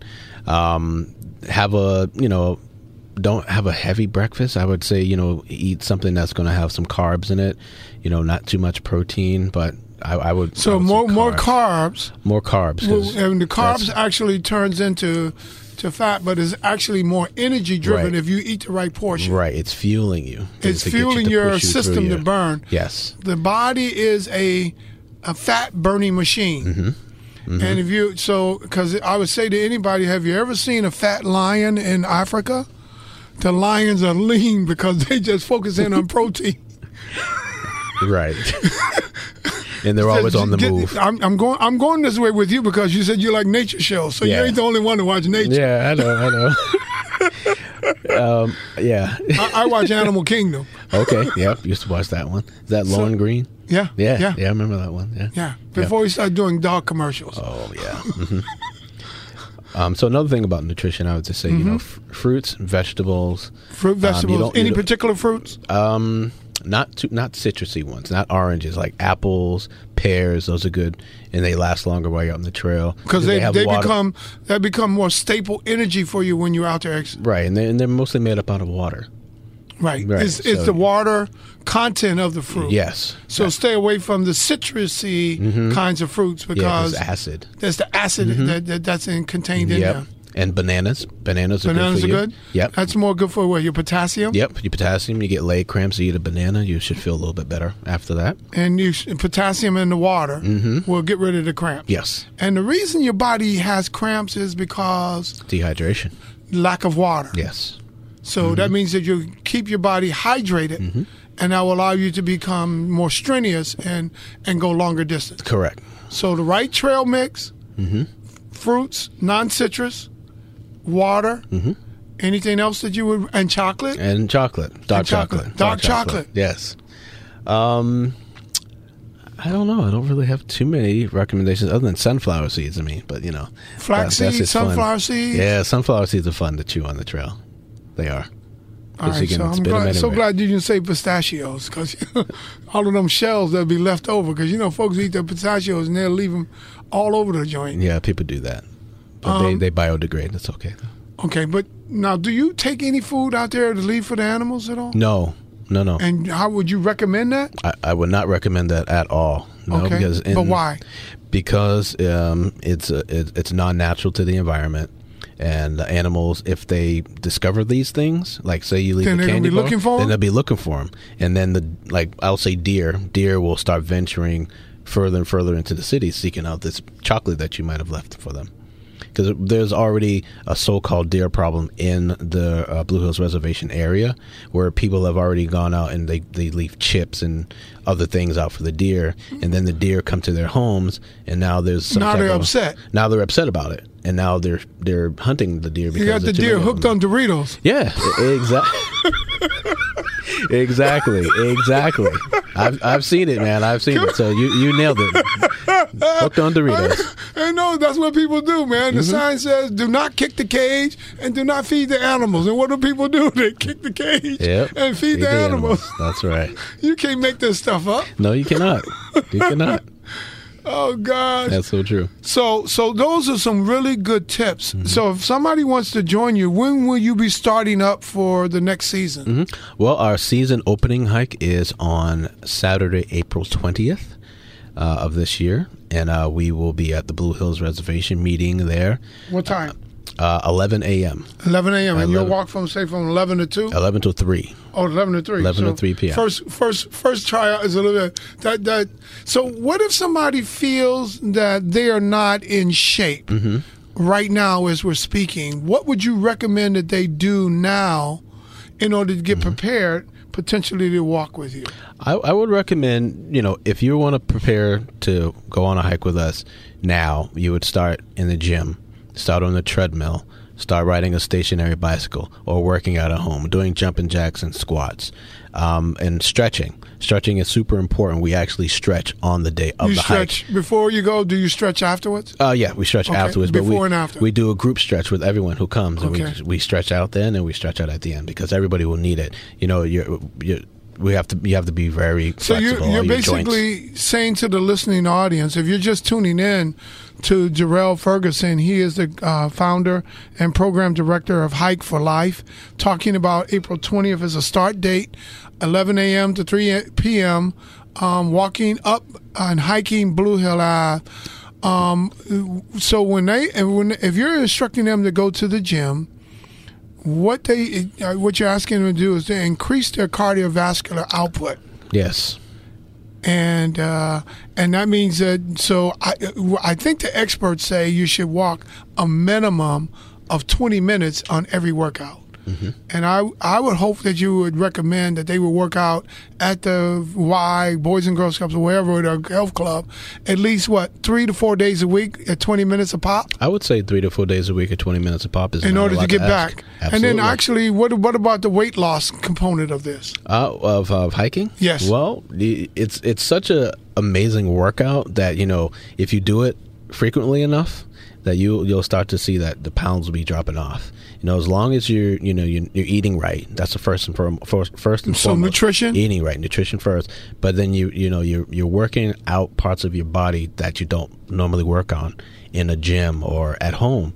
Don't have a heavy breakfast. I would say, eat something that's going to have some carbs in it. Not too much protein, but I would. So more carbs. More carbs. Well, and the carbs actually turns into fat, but it's actually more energy driven if you eat the right portion. Right. It's fueling you. It's fueling your system to burn. Yes. The body is a fat burning machine. Mm-hmm. Mm-hmm. And because I would say to anybody, have you ever seen a fat lion in Africa? The lions are lean because they just focus in on protein. Right. And they're always on the move. I'm going this way with you because you said you like nature shows, so you ain't the only one to watch nature. Yeah, I know. Yeah. I watch Animal Kingdom. Okay. Yep. Used to watch that one. Is that Lauren Green? Yeah. Yeah. I remember that one. Yeah. Yeah. Before we started doing dog commercials. Oh yeah. Mm-hmm. So another thing about nutrition, I would just say, fruits, vegetables. Fruit, vegetables. Any particular fruits? Not citrusy ones, not oranges, like apples, pears. Those are good, and they last longer while you're on the trail because they become more staple energy for you when you're out there. Right, and they're mostly made up out of water. Right. It's the water content of the fruit. Yes. So stay away from the citrusy kinds of fruits because there's acid. There's the acid that's contained in there. And bananas. Bananas are good for you. Good? Yep. That's more good for what? Your potassium? Yep. Your potassium. You get leg cramps. You eat a banana. You should feel a little bit better after that. And potassium in the water will get rid of the cramps. Yes. And the reason your body has cramps is because... dehydration. Lack of water. Yes. So that means that you keep your body hydrated, and that will allow you to become more strenuous and go longer distance. Correct. So the right trail mix, fruits, non-citrus, water, anything else that you would, and chocolate? And chocolate. Dark chocolate. Dark chocolate. Yes. I don't know. I don't really have too many recommendations other than sunflower seeds. But flax seeds, sunflower seeds. Yeah, sunflower seeds are fun to chew on the trail. They are. All right, so I'm so glad you didn't say pistachios because all of them shells that'll be left over because folks eat their pistachios and they'll leave them all over the joint. Yeah, people do that, but they biodegrade. That's okay though. Okay, but now, do you take any food out there to leave for the animals at all? No. And how would you recommend that? I would not recommend that at all. No, Okay. because But why? Because it's non-natural to the environment, and the animals, if they discover these things, like say you leave Then a they're gonna candy be bar, looking for 'em? then they'll be looking for them, and then I'll say deer will start venturing further and further into the city, seeking out this chocolate that you might have left for them. Because there's already a so-called deer problem in the Blue Hills Reservation area, where people have already gone out and they leave chips and other things out for the deer, and then the deer come to their homes, and now there's some Now type they're of- upset. Now they're upset about it, and now they're hunting the deer because You got the there's too deer many of hooked them. on Doritos. Yeah, exactly. I've seen it, man. I've seen it. So you nailed it. Hooked on Doritos. I know that's what people do, man. The sign says, "Do not kick the cage and do not feed the animals." And what do people do? They kick the cage Yep. and feed the animals. That's right. You can't make this stuff up. No, you cannot. You cannot. Oh gosh. That's so true. So those are some really good tips. Mm-hmm. So if somebody wants to join you, when will you be starting up for the next season? Mm-hmm. Well, our season opening hike is on Saturday, April 20th of this year, and we will be at the Blue Hills Reservation meeting there. What time? 11 a.m. 11 a.m. And you'll 11. walk from 11 to 2? 11 to 3. Oh, 11 to 3. 11 to 3 p.m. First tryout is a little bit that. So what if somebody feels that they are not in shape Mm-hmm. right now as we're speaking? What would you recommend that they do now in order to get Mm-hmm. prepared potentially to walk with you? I would recommend, if you want to prepare to go on a hike with us now, you would start in the gym, start on the treadmill, start riding a stationary bicycle, or working out at home, doing jumping jacks and squats, and stretching. Stretching is super important. We actually stretch on the day of You the stretch before you go. Do you stretch afterwards? Yeah, we stretch Okay, afterwards. But before and after. we do a group stretch with everyone who comes, and Okay. we stretch out then, and we stretch out at the end because everybody will need it. You have to be very So flexible you're on your joints. basically saying to the listening audience, if you're just tuning in to Jarrell Ferguson, he is the founder and program director of Hike for Life, talking about April 20th as a start date, 11 a.m. to 3 p.m., walking up and hiking Blue Hill Ave. So if you're instructing them to go to the gym, what you're asking them to do is to increase their cardiovascular output. Yes. And that means that. So I think the experts say you should walk a minimum of 20 minutes on every workout. Mm-hmm. And I would hope that you would recommend that they would work out at the Y, Boys and Girls Clubs, or wherever, the health club, at least 3 to 4 days a week at 20 minutes a pop. I would say 3 to 4 days a week at 20 minutes a pop is In not order a lot to get ask. back. Absolutely. And then actually, what about the weight loss component of this? Of hiking? Yes. Well, it's such a amazing workout that if you do it frequently enough, that you'll start to see that the pounds will be dropping off. As long as you're eating right, that's the first and foremost. So nutrition? Eating right, nutrition first. But then you're working out parts of your body that you don't normally work on in a gym or at home.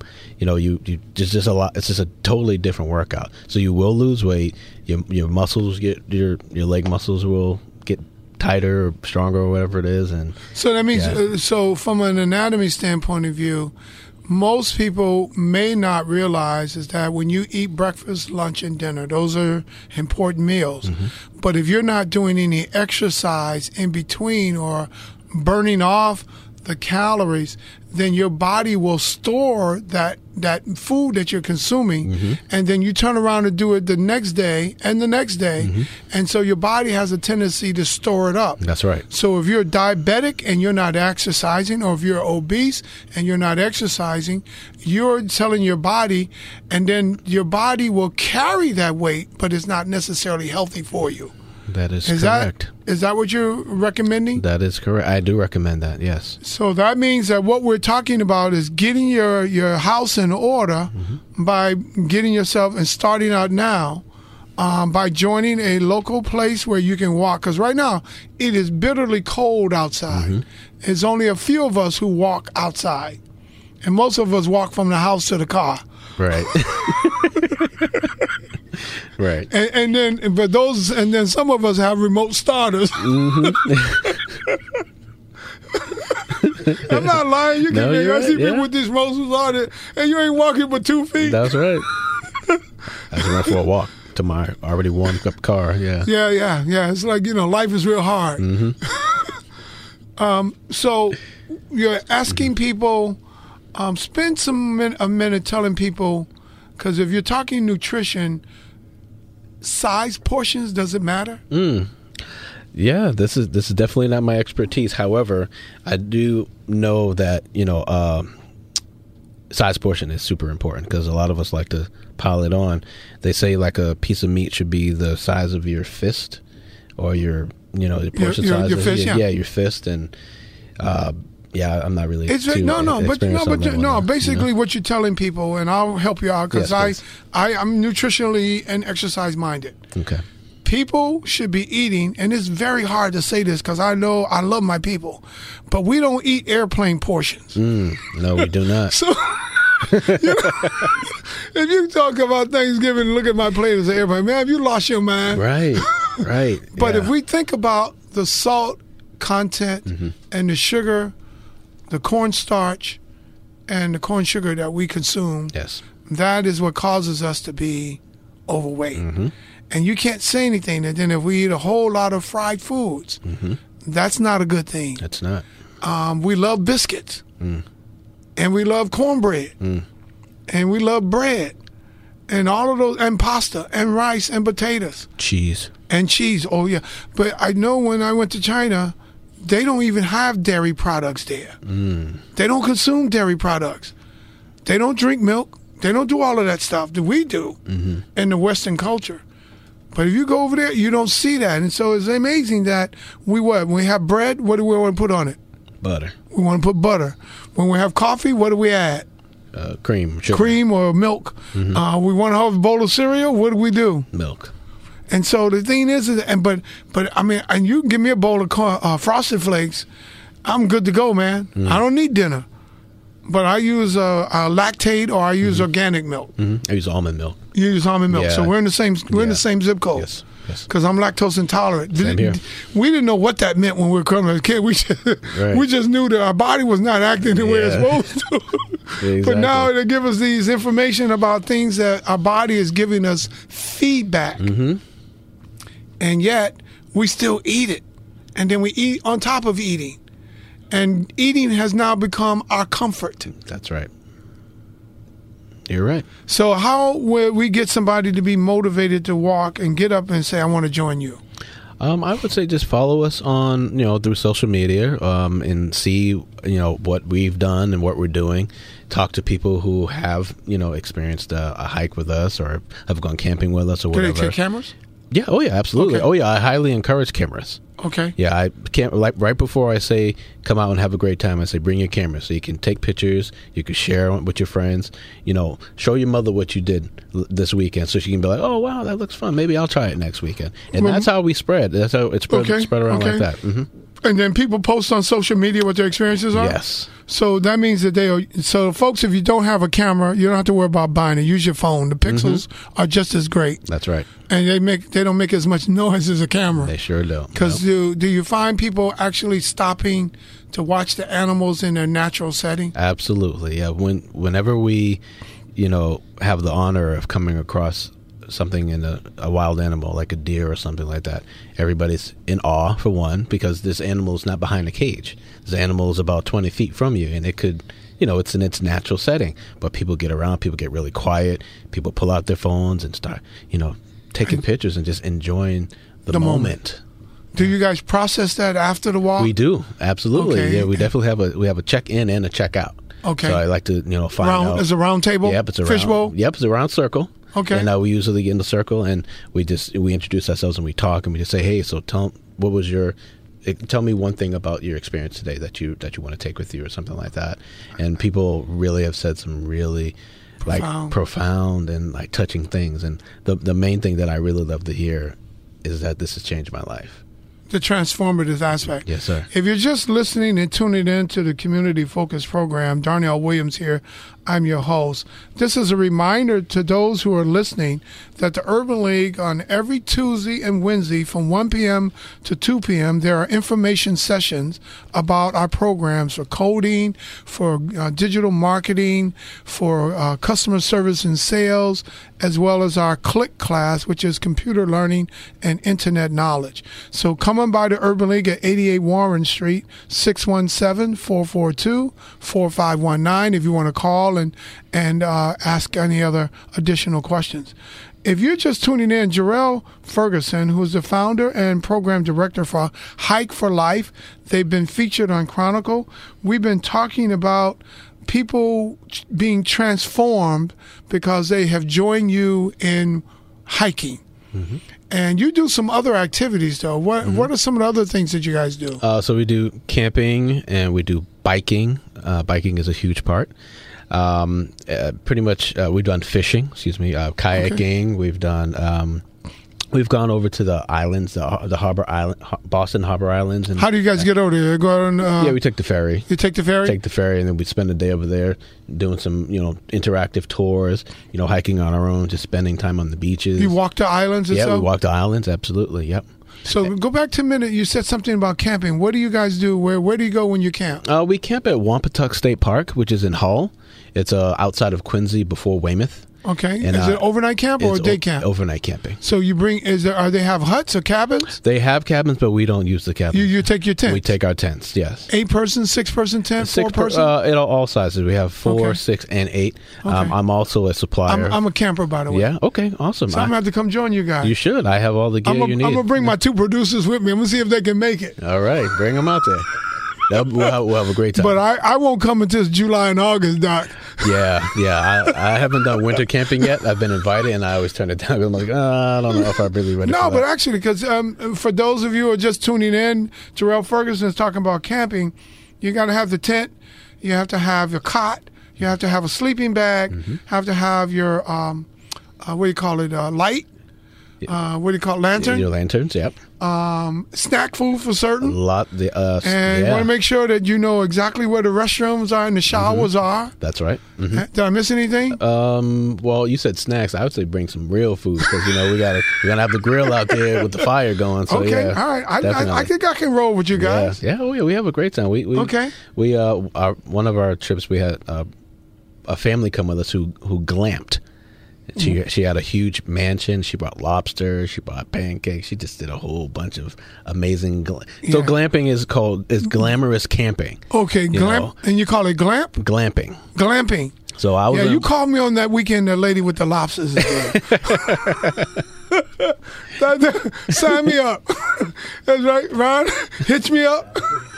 Just a lot. It's just a totally different workout. So you will lose weight. Your muscles your leg muscles will get tighter or stronger or whatever it is. And so that means so from an anatomy standpoint of view, most people may not realize is that when you eat breakfast, lunch, and dinner, those are important meals. Mm-hmm. But if you're not doing any exercise in between or burning off the calories, then your body will store that food that you're consuming, mm-hmm. and then you turn around and do it the next day and the next day, mm-hmm. and so your body has a tendency to store it up. That's right. So if you're diabetic and you're not exercising, or if you're obese and you're not exercising, you're telling your body, and then your body will carry that weight, but it's not necessarily healthy for you. That is correct. Is that what you're recommending? That is correct. I do recommend that, yes. So that means that what we're talking about is getting your house in order mm-hmm. by getting yourself and starting out now by joining a local place where you can walk. Because right now it is bitterly cold outside. Mm-hmm. There's only a few of us who walk outside. And most of us walk from the house to the car. Right. Right. And then some of us have remote starters. Mm-hmm. I'm not lying. You No, can. you're I see right, people yeah. with these muscles on it, and you ain't walking but 2 feet. That's right. I just went for a walk to my already warmed up car. Yeah. Yeah. It's like, life is real hard. So you're asking people, spend a minute telling people, because if you're talking nutrition, size, portions, does it matter? Yeah, this is definitely not my expertise. However, I do know that size portion is super important because a lot of us like to pile it on. They say like a piece of meat should be the size of your fist, or your the portion size. Your fist, yeah. Your fist, and I'm not really. It's too Basically, what you're telling people, and I'll help you out because Yes, I'm nutritionally and exercise minded. Okay. People should be eating, and it's very hard to say this because I know I love my people, but we don't eat airplane portions. No, we do not. So, if you talk about Thanksgiving, look at my plate as an airplane, man, have you lost your mind? Right. But yeah. if we think about the salt content and the sugar, the cornstarch, and the corn sugar that we consume, Yes. that is what causes us to be overweight. And you can't say anything. And then if we eat a whole lot of fried foods, that's not a good thing. That's not. We love biscuits, and we love cornbread, and we love bread, and all of those, and pasta, and rice, and potatoes, Cheese. and cheese. Oh yeah, but I know when I went to China, they don't even have dairy products there. They don't consume dairy products. They don't drink milk. They don't do all of that stuff that we do in the Western culture. But if you go over there, you don't see that. And so it's amazing that when we have bread, what do we want to put on it? Butter. We want to put butter. When we have coffee, what do we add? Cream. Sugar. Cream or milk. We want to have a bowl of cereal, what do we do? Milk. And so the thing is but I mean, and you can give me a bowl of Frosted Flakes, I'm good to go, man. I don't need dinner. But I use lactate or I use organic milk. I use almond milk. You use almond milk, Yeah. so we're in the same zip code. Yes. Because I'm lactose intolerant. Same here. We didn't know what that meant when we were coming as a kid. We just knew that our body was not acting the way it's supposed to. Exactly. But now they give us these information about things that our body is giving us feedback. And yet we still eat it. And then we eat on top of eating. And eating has now become our comfort. That's right. You're right. So how will we get somebody to be motivated to walk and get up and say, I want to join you? I would say just follow us on, through social media, and see, what we've done and what we're doing. Talk to people who have, experienced a hike with us or have gone camping with us or Do whatever. they take cameras? Yeah. Oh, yeah. Absolutely. Okay. Oh, yeah. I highly encourage cameras. Okay. Yeah, I can't right before I say come out and have a great time. I say bring your camera so you can take pictures. You can share with your friends. Show your mother what you did this weekend, so she can be like, "Oh, wow, that looks fun. Maybe I'll try it next weekend." And that's how we spread. That's how it spread around like that. And then people post on social media what their experiences are? Yes. So that means that so folks, if you don't have a camera, you don't have to worry about buying it. Use your phone. The pixels are just as great. That's right. And they don't make as much noise as a camera. They sure do. Because do you find people actually stopping to watch the animals in their natural setting? Absolutely. Yeah. Whenever we, have the honor of coming across something in a wild animal like a deer or something like that, everybody's in awe, for one, because this animal is not behind a cage. This animal is about 20 feet from you, and it could, it's in its natural setting. But people get around, people get really quiet, people pull out their phones and start, taking pictures and just enjoying the moment. Do you guys process that after the walk? We do, absolutely. Okay. Yeah, we definitely have a check in and a check out. Okay. So I like to find out. Is a round table? Yep, it's a fishbowl. Yep, it's a round circle. Okay. And we usually get in the circle and we introduce ourselves and we talk and we just say, hey, so tell me one thing about your experience today that you want to take with you or something like that. And people really have said some really profound and touching things. And the main thing that I really love to hear is that this has changed my life. the transformative aspect. Yes, sir. If you're just listening and tuning in to the Community Focus program, Darnell Williams here. I'm your host. This is a reminder to those who are listening that the Urban League on every Tuesday and Wednesday from 1 p.m. to 2 p.m. there are information sessions about our programs for coding, for digital marketing, for customer service and sales, as well as our CLIck class, which is computer learning and internet knowledge. So come on by the Urban League at 88 Warren Street, 617-442-4519 if you want to call and ask any other additional questions. If you're just tuning in, Jarrell Ferguson, who's the founder and program director for Hike for Life, they've been featured on Chronicle. We've been talking about people being transformed because they have joined you in hiking. Mm-hmm. And you do some other activities, though. What are some of the other things that you guys do? So we do camping and we do biking. Biking is a huge part. Pretty much, we've done fishing. Kayaking. Okay. We've done. We've gone over to the islands, the Harbor Island, Boston Harbor Islands. And how do you guys get over there? Go on, yeah, we take the ferry. You take the ferry? Take the ferry, and then we spend a day over there doing some, interactive tours, hiking on our own, just spending time on the beaches. You walk to islands and stuff? Yeah, we walk to islands, absolutely, yep. So go back to a minute. You said something about camping. What do you guys do? Where do you go when you camp? We camp at Wampatuck State Park, which is in Hull. It's outside of Quincy before Weymouth. Okay. And, is it overnight camp or day camp? Overnight camping. So you bring, are they have huts or cabins? They have cabins, but we don't use the cabins. You take your tent? We take our tents, yes. 8-person, 6-person tent, 4-person? All sizes. We have 4, 6, and 8. Okay. I'm also a supplier. I'm a camper, by the way. Yeah? Okay, awesome. So I'm going to have to come join you guys. You should. I have all the gear you need. I'm going to bring my 2 producers with me. I'm going to see if they can make it. All right. Bring them out there. We'll have a great time. But I won't come until July and August, Doc. Yeah. I haven't done winter camping yet. I've been invited, and I always turn it down. I'm like, I don't know if I'm really ready for that. No, but actually, because for those of you who are just tuning in, Jarrell Ferguson is talking about camping. You got to have the tent. You have to have your cot. You have to have a sleeping bag. Mm-hmm. Have to have your, what do you call it, light. What do you call it, lantern? Your lanterns, yep. Snack food for certain. A lot. And you want to make sure that you know exactly where the restrooms are and the showers are. That's right. Mm-hmm. Did I miss anything? Well, you said snacks. I would say bring some real food because we're gonna have the grill out there with the fire going. So, okay, yeah, all right. I think I can roll with you guys. Yeah. Oh yeah, we have a great time. We one of our trips we had a family come with us who glamped. She had a huge mansion. She brought lobster. She brought pancakes. She just did a whole bunch of amazing. So glamping is glamorous camping. Okay, and you call it glamp? Glamping. Glamping. So I was. Yeah, you called me on that weekend. The lady with the lobsters. Sign me up. That's right, Ron. Hitch me up.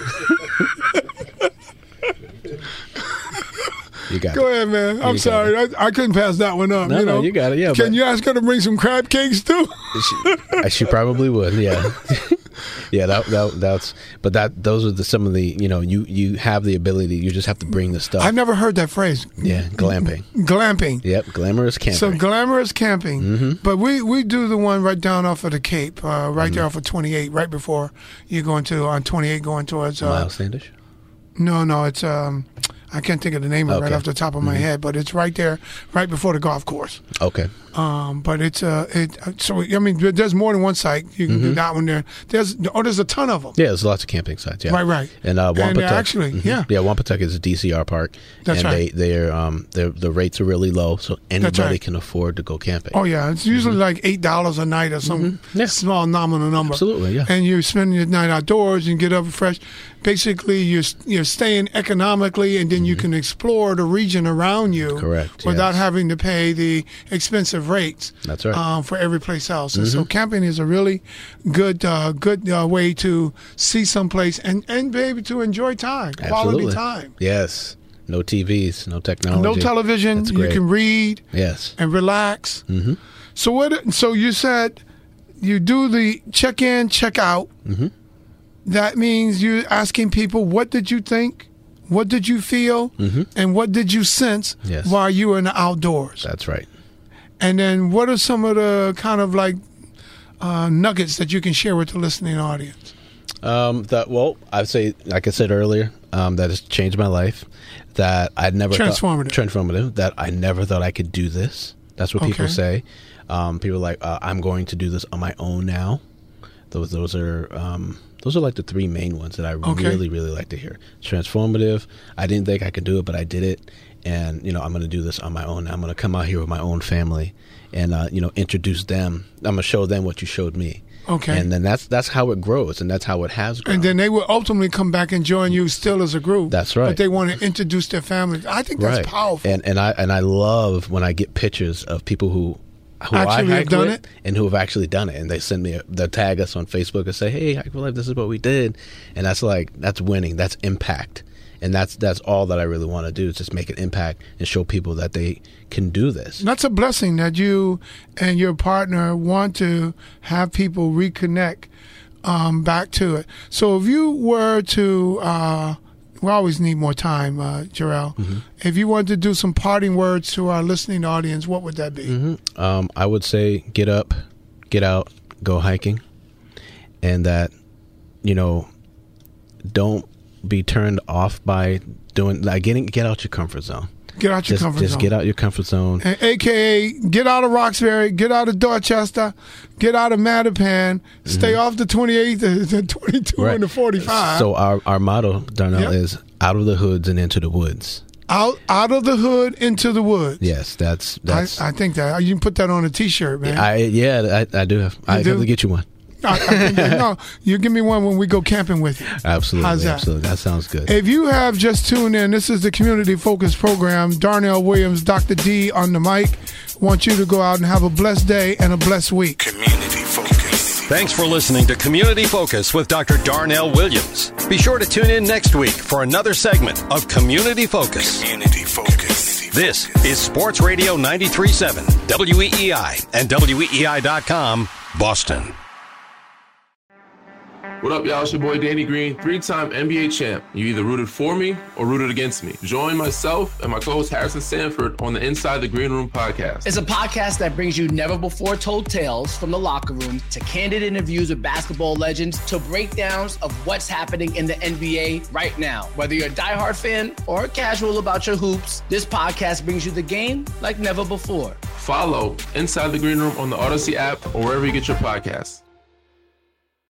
Go ahead, man. I'm sorry. I couldn't pass that one up. No, you got it. Yeah. Can you ask her to bring some crab cakes too? She probably would. Yeah. Yeah. Those are some of the you have the ability. You just have to bring the stuff. I've never heard that phrase. Yeah, glamping. Glamping. Yep, glamorous camping. So glamorous camping. Mm-hmm. But we do the one right down off of the Cape, right there off of 28, right before you go on 28 going towards Miles Standish. No, it's I can't think of the name of it right off the top of my head, but it's right there, right before the golf course. Okay. But it's so I mean, there's more than one site. You can do that one there. There's a ton of them. Yeah, there's lots of camping sites. Yeah. Right. And Wampatuck, actually, Wampatuck is a DCR park. That's right. The rates are really low, so anybody can afford to go camping. Oh yeah, it's usually like $8 a night or some small nominal number. Absolutely, yeah. And you spend your night outdoors and get up fresh. Basically, you're staying economically, and then you can explore the region around you. Correct. Without having to pay the expensive rates. That's right. For every place else. And so camping is a really good way to see someplace and be able to enjoy time, quality time. Yes. No TVs, no technology. No television. You can read. Yes. And relax. Mm-hmm. So you said you do the check-in, check-out. Mm-hmm. That means you're asking people, what did you think? What did you feel? Mm-hmm. And what did you sense while you were in the outdoors? That's right. And then what are some of the kind of like nuggets that you can share with the listening audience? I'd say, like I said earlier, that has changed my life. That I never transformative. That I never thought I could do this. That's what people say. People are like, I'm going to do this on my own now. Those are like the three main ones that I really, really like to hear. Transformative. I didn't think I could do it, but I did it. And, I'm going to do this on my own. I'm going to come out here with my own family and, introduce them. I'm going to show them what you showed me. Okay. And then that's how it grows, and that's how it has grown. And then they will ultimately come back and join you still as a group. That's right. But they want to introduce their families. I think that's powerful. And I love when I get pictures of people who actually have done it and who have actually done it, and they send me they tag us on Facebook and say, "Hey, I feel like this is what we did," and that's winning. That's impact. And that's all that I really want to do, is just make an impact and show people that they can do this. That's a blessing that you and your partner want to have people reconnect back to it. So if you were to, we always need more time, Jarrell. Mm-hmm. If you wanted to do some parting words to our listening audience, what would that be? Mm-hmm. I would say get up, get out, go hiking, and that, don't be turned off by doing get out your comfort zone. Get out your comfort zone. Just get out your comfort zone. And AKA, get out of Roxbury, get out of Dorchester, get out of Mattapan, stay off the 28th, the 22, and the 45. So our motto, Darnell, is out of the hoods and into the woods. Out of the hood into the woods. Yes, that's. I think that you can put that on a T-shirt, man. I do have. I have to get you one. I think no, you give me one when we go camping with you. Absolutely. How's that? Absolutely. That sounds good. If you have just tuned in, this is the Community Focus Program. Darnell Williams, Dr. D on the mic. Want you to go out and have a blessed day and a blessed week. Community Focus. Thanks for listening to Community Focus with Dr. Darnell Williams. Be sure to tune in next week for another segment of Community Focus. Community Focus. This is Sports Radio 93.7, WEEI and WEEI.com, Boston. What up, y'all? It's your boy Danny Green, 3-time NBA champ. You either rooted for me or rooted against me. Join myself and my co-host Harrison Sanford on the Inside the Green Room podcast. It's a podcast that brings you never-before-told tales from the locker room to candid interviews with basketball legends to breakdowns of what's happening in the NBA right now. Whether you're a diehard fan or casual about your hoops, this podcast brings you the game like never before. Follow Inside the Green Room on the Odyssey app or wherever you get your podcasts.